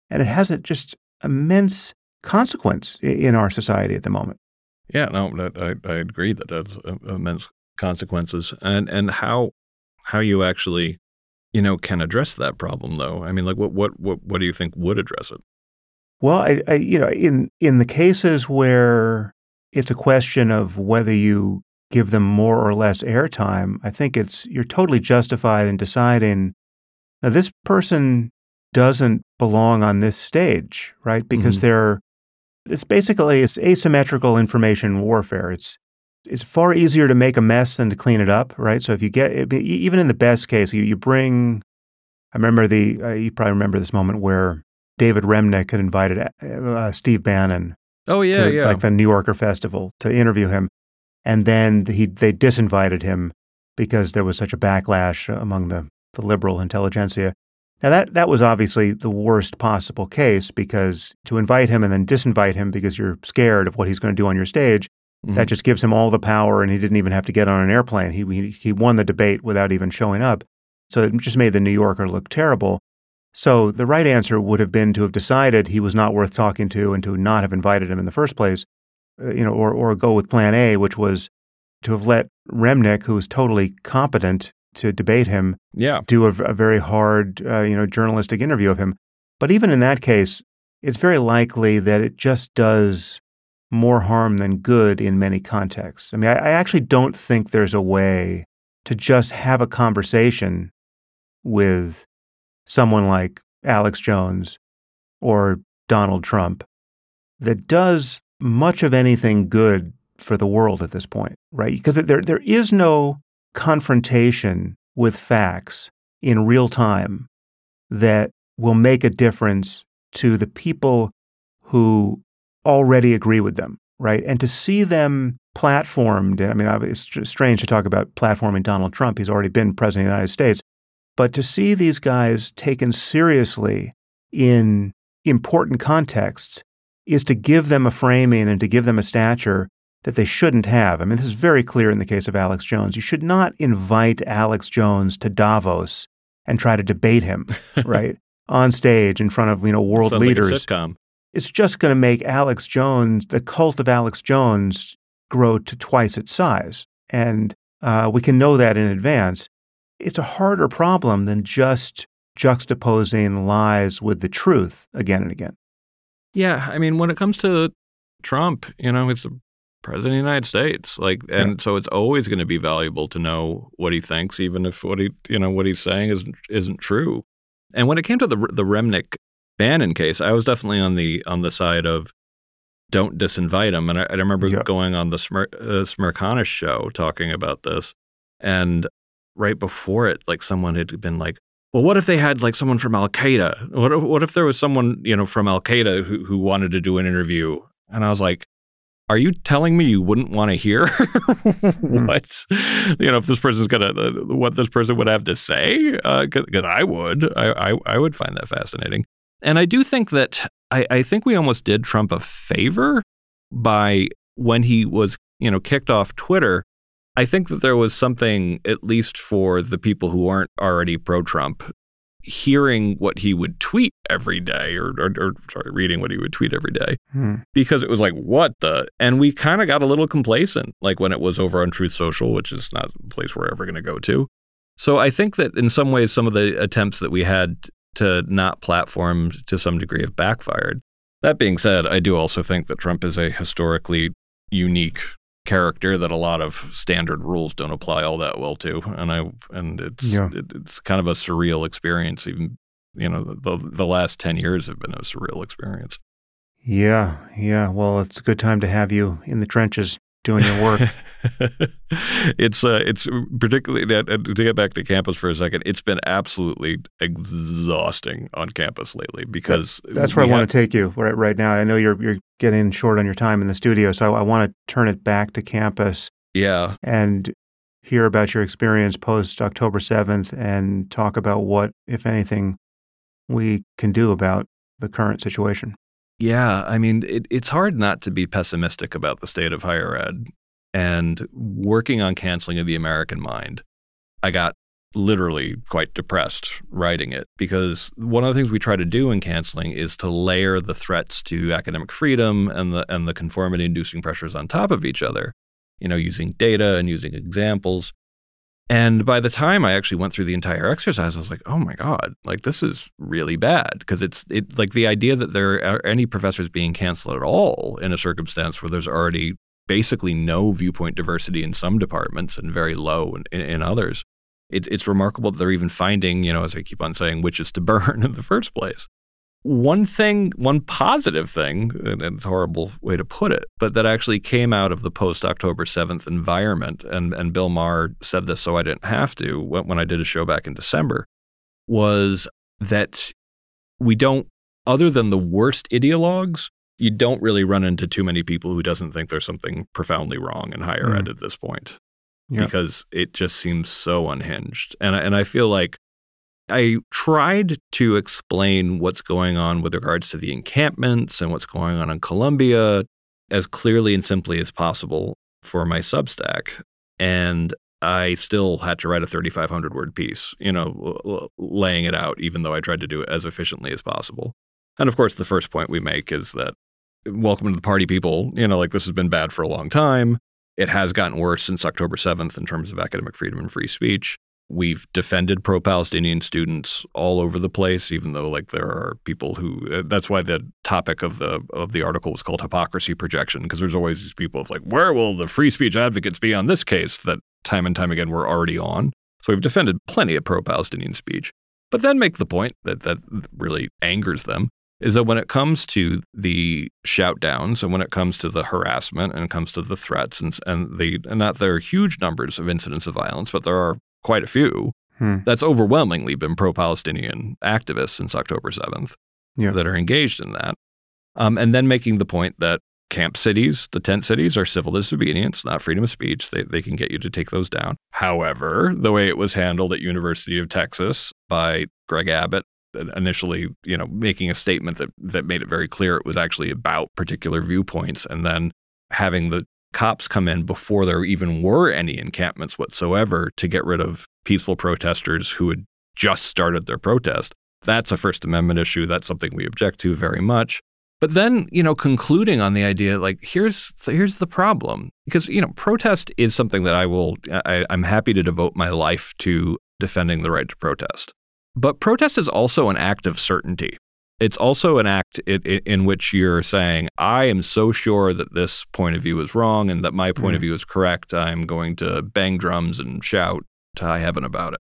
And it has a just immense consequence in our society at the moment. Yeah, no, I, I agree that it has immense consequences. And and how how you actually, you know, can address that problem, though. I mean, like, what what what, what do you think would address it? Well, I, I you know, in in the cases where it's a question of whether you give them more or less airtime, I think it's you're totally justified in deciding, now this person doesn't belong on this stage, right? Because Mm-hmm. they're it's basically it's asymmetrical information warfare. It's it's far easier to make a mess than to clean it up, right? So if you get even in the best case, you you bring. I remember the uh, you probably remember this moment where David Remnick had invited uh, Steve Bannon Oh, yeah, to yeah. like the New Yorker Festival to interview him, and then he they disinvited him because there was such a backlash among the the liberal intelligentsia. Now that that was obviously the worst possible case, because to invite him and then disinvite him because you're scared of what he's going to do on your stage, Mm-hmm. that just gives him all the power, and he didn't even have to get on an airplane. He he, he won the debate without even showing up. So it just made the New Yorker look terrible. So the right answer would have been to have decided he was not worth talking to and to not have invited him in the first place, uh, you know, or or go with plan A, which was to have let Remnick, who was totally competent to debate him, Yeah. do a, a very hard, uh, you know, journalistic interview of him. But even in that case, it's very likely that it just does more harm than good in many contexts. I mean, I, I actually don't think there's a way to just have a conversation with someone like Alex Jones or Donald Trump that does much of anything good for the world at this point, right? Because there there is no confrontation with facts in real time that will make a difference to the people who already agree with them, right? And to see them platformed, I mean, it's strange to talk about platforming Donald Trump. He's already been president of the United States. But to see these guys taken seriously in important contexts is to give them a framing and to give them a stature that they shouldn't have. I mean, this is very clear in the case of Alex Jones. You should not invite Alex Jones to Davos and try to debate him, right, on stage in front of, you know, world Sounds leaders. like a sitcom. It's just going to make Alex Jones, the cult of Alex Jones, grow to twice its size. And uh, we can know that in advance. It's a harder problem than just juxtaposing lies with the truth again and again. Yeah, I mean, when it comes to Trump, you know, it's the president of the United States, like, and Yeah. so it's always going to be valuable to know what he thinks, even if what he, you know, what he's saying isn't isn't true. And when it came to the the Remnick Bannon case, I was definitely on the on the side of don't disinvite him. And I, I remember Yeah. going on the Smir- uh, Smirkanish show talking about this, and right before it, like someone had been like, well, what if they had like someone from Al Qaeda? What if, what if there was someone, you know, from Al Qaeda who, who wanted to do an interview? And I was like, are you telling me you wouldn't want to hear what, you know, if this person's gonna, uh, what this person would have to say? Because uh, I would, I, I I would find that fascinating. And I do think that I, I think we almost did Trump a favor by when he was, you know, kicked off Twitter. I think that there was something, at least for the people who aren't already pro-Trump, hearing what he would tweet every day, or, or, or sorry, reading what he would tweet every day, Hmm. because it was like, what the? And we kind of got a little complacent, like when it was over on Truth Social, which is not a place we're ever going to go to. So I think that in some ways, some of the attempts that we had to not platform to some degree have backfired. That being said, I do also think that Trump is a historically unique character that a lot of standard rules don't apply all that well to, and I and it's Yeah. it, it's kind of a surreal experience. Even, you know, the the last ten years have been a surreal experience. Yeah, yeah. Well, it's a good time to have you in the trenches doing your work. it's uh, it's particularly that, uh, to get back to campus for a second. It's been absolutely exhausting on campus lately because That's where I want to take you right right now. I know you're you're getting short on your time in the studio, so I, I want to turn it back to campus. Yeah, And hear about your experience post October seventh and talk about what, if anything, we can do about the current situation. Yeah, I mean, it, it's hard not to be pessimistic about the state of higher ed. And working on canceling of the American mind, I got literally quite depressed writing it, because one of the things we try to do in canceling is to layer the threats to academic freedom and the and the conformity-inducing pressures on top of each other, you know, using data and using examples. And by the time I actually went through the entire exercise, I was like, oh my God, like this is really bad. Because it's it like the idea that there are any professors being canceled at all in a circumstance where there's already basically no viewpoint diversity in some departments and very low in, in, in others. It, it's remarkable that they're even finding, you know, as I keep on saying, witches to burn in the first place. One thing, one positive thing, and it's a horrible way to put it, but that actually came out of the post-October seventh environment, and, and Bill Maher said this so I didn't have to when, when I did a show back in December, was that we don't, other than the worst ideologues, you don't really run into too many people who doesn't think there's something profoundly wrong in higher mm. ed at this point, yeah. because it just seems so unhinged. And, and I feel like I tried to explain what's going on with regards to the encampments and what's going on in Columbia as clearly and simply as possible for my Substack. And I still had to write a thirty-five hundred word piece, you know, laying it out, even though I tried to do it as efficiently as possible. And of course, the first point we make is that welcome to the party, people. You know, like this has been bad for a long time. It has gotten worse since October seventh in terms of academic freedom and free speech. We've defended pro-Palestinian students all over the place, even though like there are people who, that's why the topic of the of the article was called hypocrisy projection, because there's always these people of like, where will the free speech advocates be on this case that time and time again we're already on? So we've defended plenty of pro-Palestinian speech, but then make the point that that really angers them is that when it comes to the shout downs and when it comes to the harassment and it comes to the threats and, and the, and not there are huge numbers of incidents of violence, but there are quite a few, hmm. that's overwhelmingly been pro-Palestinian activists since October seventh yeah. that are engaged in that. Um, and then making the point that camp cities, the tent cities, are civil disobedience, not freedom of speech. They they can get you to take those down. However, the way it was handled at University of Texas by Greg Abbott, initially, you know, making a statement that, that made it very clear it was actually about particular viewpoints, and then having the cops come in before there even were any encampments whatsoever to get rid of peaceful protesters who had just started their protest. That's a First Amendment issue. That's something we object to very much. But then, you know, concluding on the idea, like, here's here's the problem. Because, you know, protest is something that I will, I, I'm happy to devote my life to defending the right to protest. But protest is also an act of certainty. It's also an act in, in which you're saying, I am so sure that this point of view is wrong and that my point mm. of view is correct. I'm going to bang drums and shout to high heaven about it.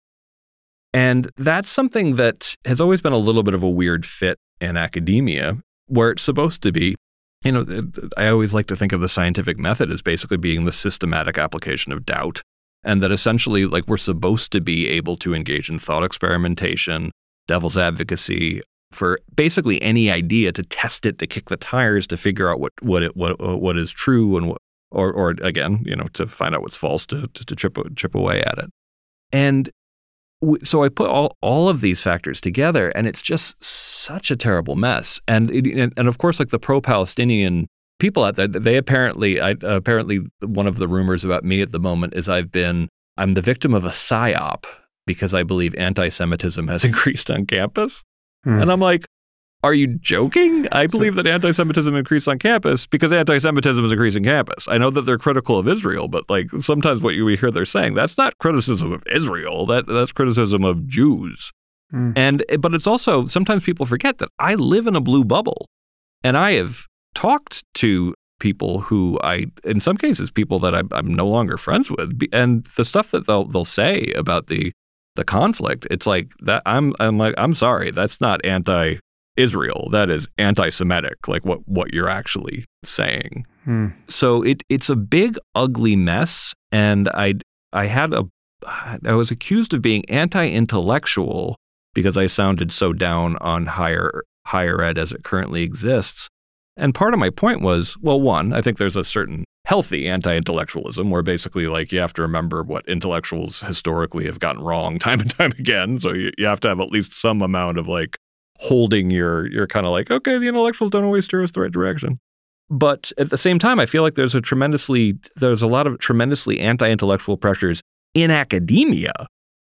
And that's something that has always been a little bit of a weird fit in academia, where it's supposed to be, you know, I always like to think of the scientific method as basically being the systematic application of doubt. And that essentially, like, we're supposed to be able to engage in thought experimentation, devil's advocacy, for basically any idea, to test it, to kick the tires, to figure out what what it, what what is true, and what, or or again, you know, to find out what's false, to to, to chip chip away at it. And w- so I put all all of these factors together, and it's just such a terrible mess. And it, and, and of course, like the pro-Palestinian people out there, they apparently, I, apparently, one of the rumors about me at the moment is I've been I'm the victim of a psyop because I believe anti-Semitism has increased on campus. Hmm. And I'm like, are you joking? I believe that anti-Semitism increased on campus because anti-Semitism is increasing campus. I know that they're critical of Israel, but like sometimes what you hear they're saying, that's not criticism of Israel. That that's criticism of Jews. Hmm. And but it's also, sometimes people forget that I live in a blue bubble, and I have talked to people who I, in some cases, people that I'm, I'm no longer friends with, and the stuff that they'll they'll say about the the conflict, it's like that. I'm I'm like I'm sorry, that's not anti-Israel. That is anti-Semitic. Like what what you're actually saying. Hmm. So it it's a big ugly mess, and I I had a I was accused of being anti-intellectual because I sounded so down on higher higher ed as it currently exists. And part of my point was, well, one, I think there's a certain healthy anti-intellectualism where basically like you have to remember what intellectuals historically have gotten wrong time and time again. So you, you have to have at least some amount of like holding your, you're kind of like, okay, the intellectuals don't always steer us the right direction. But at the same time, I feel like there's a tremendously, there's a lot of tremendously anti-intellectual pressures in academia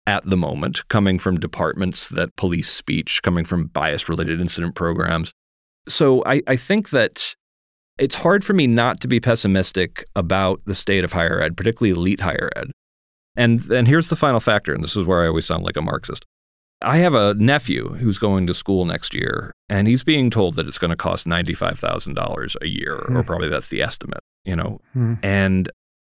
at the moment, coming from departments that police speech, coming from bias-related incident programs. So I, I think that it's hard for me not to be pessimistic about the state of higher ed, particularly elite higher ed. And, and here's the final factor, and this is where I always sound like a Marxist. I have a nephew who's going to school next year, and he's being told that it's going to cost ninety-five thousand dollars a year, hmm. or probably that's the estimate, you know. Hmm. And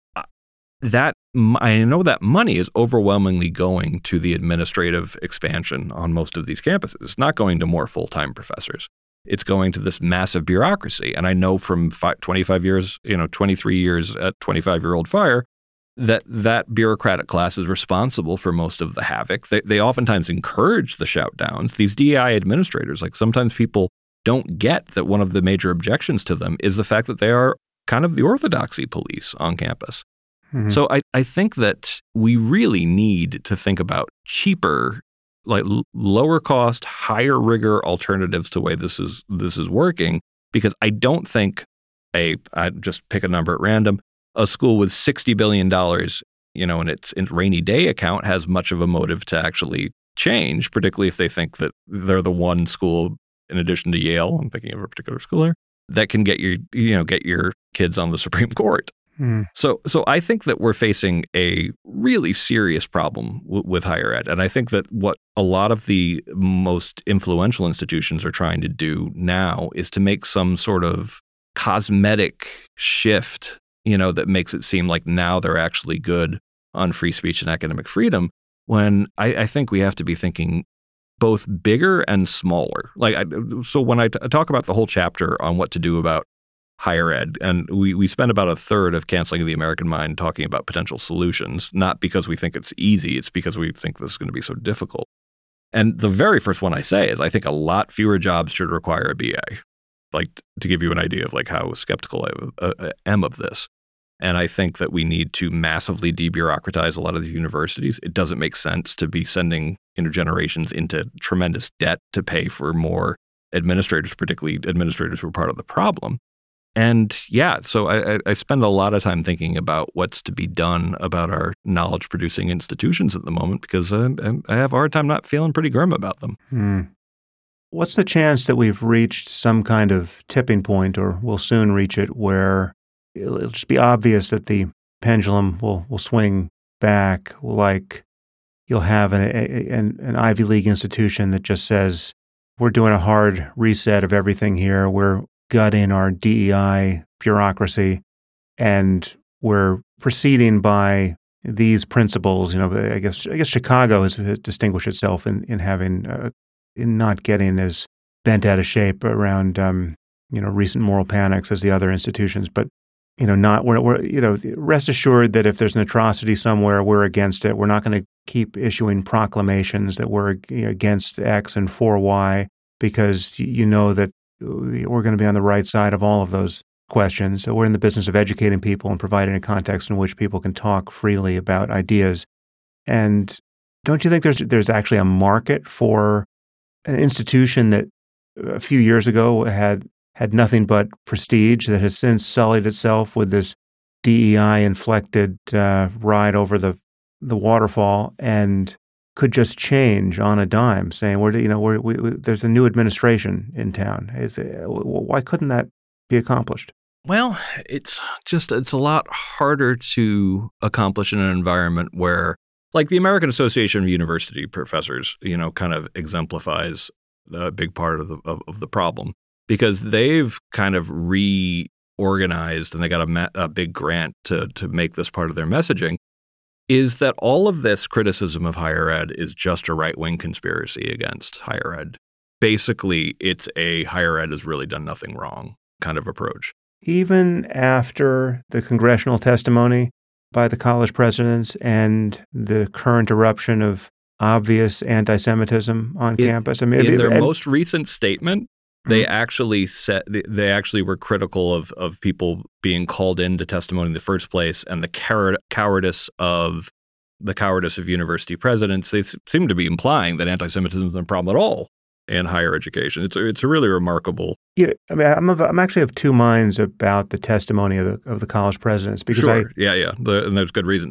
that I know that money is overwhelmingly going to the administrative expansion on most of these campuses. It's not going to more full-time professors. It's going to this massive bureaucracy. And I know from five, twenty-five years, you know, twenty-three years at twenty-five-year-old Fire, that that bureaucratic class is responsible for most of the havoc. They, they oftentimes encourage the shout downs. These D E I administrators, like sometimes people don't get that one of the major objections to them is the fact that they are kind of the orthodoxy police on campus. Mm-hmm. So I, I think that we really need to think about cheaper, like l- lower cost, higher rigor alternatives to the way this is this is working, because I don't think a I just pick a number at random. A school with sixty billion dollars, you know, in its in rainy day account has much of a motive to actually change, particularly if they think that they're the one school, in addition to Yale, I'm thinking of a particular school here, that can get your, you know, get your kids on the Supreme Court. Hmm. So, so I think that we're facing a really serious problem w- with higher ed. And I think that what a lot of the most influential institutions are trying to do now is to make some sort of cosmetic shift, you know, that makes it seem like now they're actually good on free speech and academic freedom, when I, I think we have to be thinking both bigger and smaller. Like, I, so when I, t- I talk about the whole chapter on what to do about higher ed, and we, we spend about a third of Canceling of the American Mind talking about potential solutions, not because we think it's easy, it's because we think this is going to be so difficult. And the very first one I say is I think a lot fewer jobs should require a B A. Like, to give you an idea of like how skeptical I, uh, am of this. And I think that we need to massively debureaucratize a lot of these universities. It doesn't make sense to be sending intergenerations into tremendous debt to pay for more administrators, particularly administrators who are part of the problem. And yeah, so I, I spend a lot of time thinking about what's to be done about our knowledge-producing institutions at the moment, because I, I have a hard time not feeling pretty grim about them. Hmm. What's the chance that we've reached some kind of tipping point, or will soon reach it, where it'll just be obvious that the pendulum will, will swing back, like you'll have an, a, an, an Ivy League institution that just says, we're doing a hard reset of everything here. We're gutting our D E I bureaucracy, and we're proceeding by these principles. You know, I guess I guess Chicago has, has distinguished itself in in having uh, in not getting as bent out of shape around um, you know recent moral panics as the other institutions, but you know not we're, we're you know rest assured that if there's an atrocity somewhere, we're against it. We're not going to keep issuing proclamations that we're against X and for Y, because you know that we're going to be on the right side of all of those questions. So we're in the business of educating people and providing a context in which people can talk freely about ideas. And don't you think there's there's actually a market for an institution that a few years ago had had nothing but prestige, that has since sullied itself with this D E I-inflected uh, ride over the the waterfall, and could just change on a dime, saying, "We're you know we're, we, we, there's a new administration in town." It's, uh, why couldn't that be accomplished? Well, it's just it's a lot harder to accomplish in an environment where, like, the American Association of University Professors, you know, kind of exemplifies a big part of the of, of the problem, because they've kind of reorganized, and they got a, ma- a big grant to to make this part of their messaging. Is that all of this criticism of higher ed is just a right-wing conspiracy against higher ed. Basically, it's a higher ed has really done nothing wrong kind of approach. Even after the congressional testimony by the college presidents and the current eruption of obvious anti-Semitism on it, campus? I mean, in it, their it, most recent statement, they mm-hmm. actually said they actually were critical of of people being called into testimony in the first place, and the coward, cowardice of the cowardice of university presidents. They seem to be implying that anti-Semitism is a problem at all in higher education. It's a, it's a really remarkable. Yeah, I mean, I'm of, I'm actually of two minds about the testimony of the of the college presidents, because sure. I yeah yeah, the, and there's good reason to be.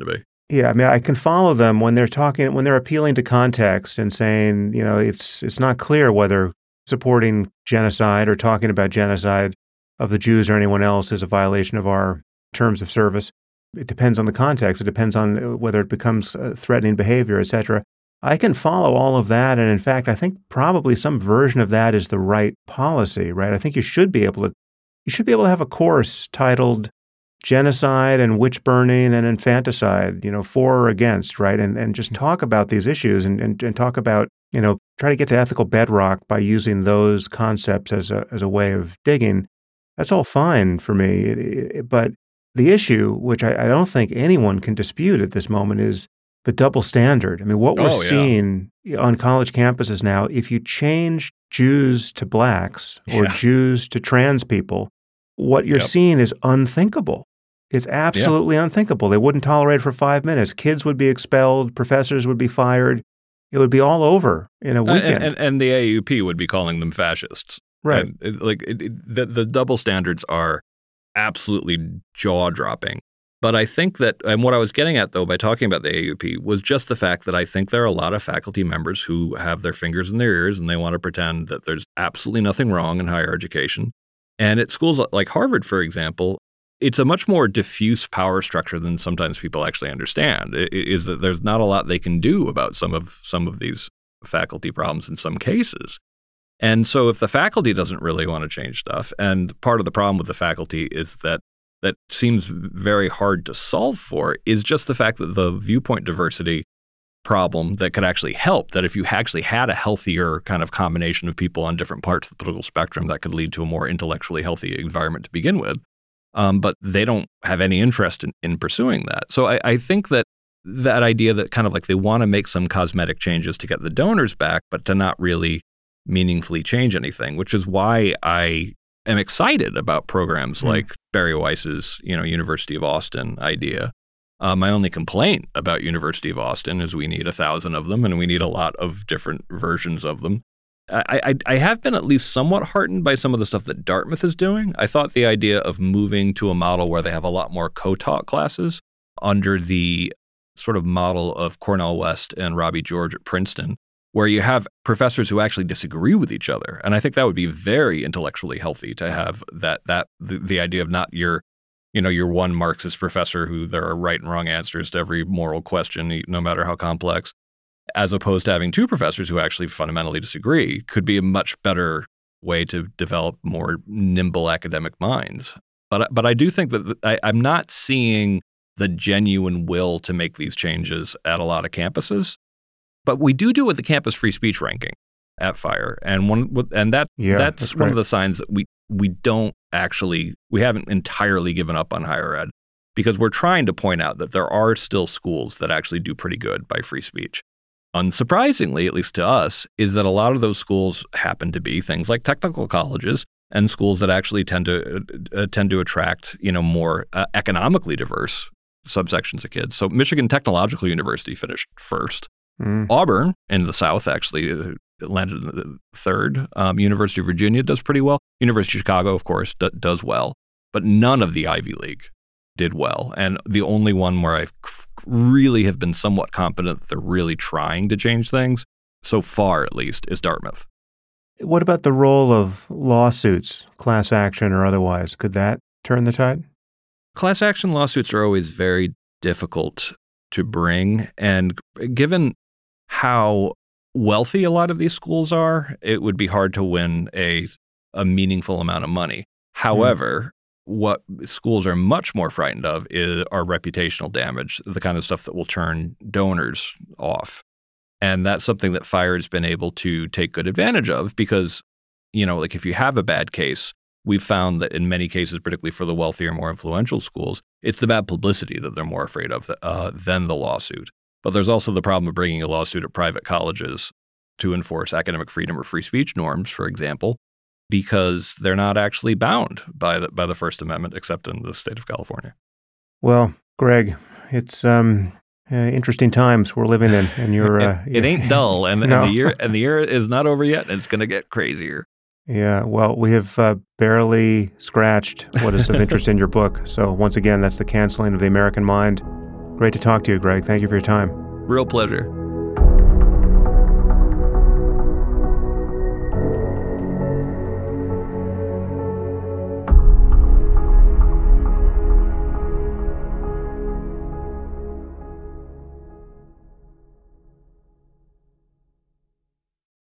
Yeah, I mean, I can follow them when they're talking, when they're appealing to context and saying, you know, it's it's not clear whether supporting genocide or talking about genocide of the Jews or anyone else is a violation of our terms of service. It depends on the context. It depends on whether it becomes uh, threatening behavior, et cetera. I can follow all of that. And in fact, I think probably some version of that is the right policy, right? I think you should be able to, you should be able to have a course titled genocide and witch burning and infanticide, you know, for or against, right? And and just talk about these issues and, and, and talk about, you know, try to get to ethical bedrock by using those concepts as a as a way of digging. That's all fine for me. It, it, but the issue, which I, I don't think anyone can dispute at this moment, is the double standard. I mean, what we're Oh, yeah. seeing on college campuses now, if you change Jews to blacks or Yeah. Jews to trans people, what you're Yep. seeing is unthinkable. It's absolutely unthinkable. They wouldn't tolerate it for five minutes. Kids would be expelled. Professors would be fired. It would be all over in a Uh, weekend. And, and, and the A U P would be calling them fascists. Right. And it- like it, it, the, the double standards are absolutely jaw-dropping. But I think that, and what I was getting at, though, by talking about the A U P was just the fact that I think there are a lot of faculty members who have their fingers in their ears and they want to pretend that there's absolutely nothing wrong in higher education. And at schools like Harvard, for example, it's a much more diffuse power structure than sometimes people actually understand. It, it is that there's not a lot they can do about some of some of these faculty problems in some cases. And so if the faculty doesn't really want to change stuff, and part of the problem with the faculty is that that seems very hard to solve for, is just the fact that the viewpoint diversity problem that could actually help, that if you actually had a healthier kind of combination of people on different parts of the political spectrum, that could lead to a more intellectually healthy environment to begin with. Um, but they don't have any interest in, in pursuing that. So I, I think that that idea that kind of like they want to make some cosmetic changes to get the donors back, but to not really meaningfully change anything, which is why I am excited about programs mm. like Barry Weiss's, you know, University of Austin idea. Uh, my only complaint about University of Austin is we need a thousand of them, and we need a lot of different versions of them. I, I, I have been at least somewhat heartened by some of the stuff that Dartmouth is doing. I thought the idea of moving to a model where they have a lot more co-taught classes under the sort of model of Cornell West and Robbie George at Princeton, where you have professors who actually disagree with each other. And I think that would be very intellectually healthy to have that, that the, the idea of not your, you know, your one Marxist professor who there are right and wrong answers to every moral question, no matter how complex, as opposed to having two professors who actually fundamentally disagree, could be a much better way to develop more nimble academic minds. But but I do think that I, I'm not seeing the genuine will to make these changes at a lot of campuses. But we do do it with the campus free speech ranking at FIRE, and one and that yeah, that's, that's one right. of the signs that we we don't actually we haven't entirely given up on higher ed, because we're trying to point out that there are still schools that actually do pretty good by free speech. Unsurprisingly, at least to us, is that a lot of those schools happen to be things like technical colleges and schools that actually tend to uh, tend to attract, you know, more uh, economically diverse subsections of kids. So Michigan Technological University finished first. Mm. Auburn in the South actually uh, landed in the third. Um, University of Virginia does pretty well. University of Chicago, of course, d- does well. But none of the Ivy League did well. And the only one where I really have been somewhat confident that they're really trying to change things, so far at least, is Dartmouth. What about the role of lawsuits, class action or otherwise? Could that turn the tide? Class action lawsuits are always very difficult to bring. And given how wealthy a lot of these schools are, it would be hard to win a, a meaningful amount of money. However, mm. what schools are much more frightened of is our reputational damage, the kind of stuff that will turn donors off. And that's something that FIRE has been able to take good advantage of because, you know, like if you have a bad case, we've found that in many cases, particularly for the wealthier, more influential schools, it's the bad publicity that they're more afraid of uh, than the lawsuit. But there's also the problem of bringing a lawsuit at private colleges to enforce academic freedom or free speech norms, for example, because they're not actually bound by the, by the First Amendment, except in the state of California. Well, Greg, it's um, uh, interesting times we're living in, and you're uh, it, it ain't dull, and, no. and the year and the year is not over yet, and it's going to get crazier. Yeah, well, we have uh, barely scratched what is of interest in your book. So once again, that's The Canceling of the American Mind. Great to talk to you, Greg. Thank you for your time. Real pleasure.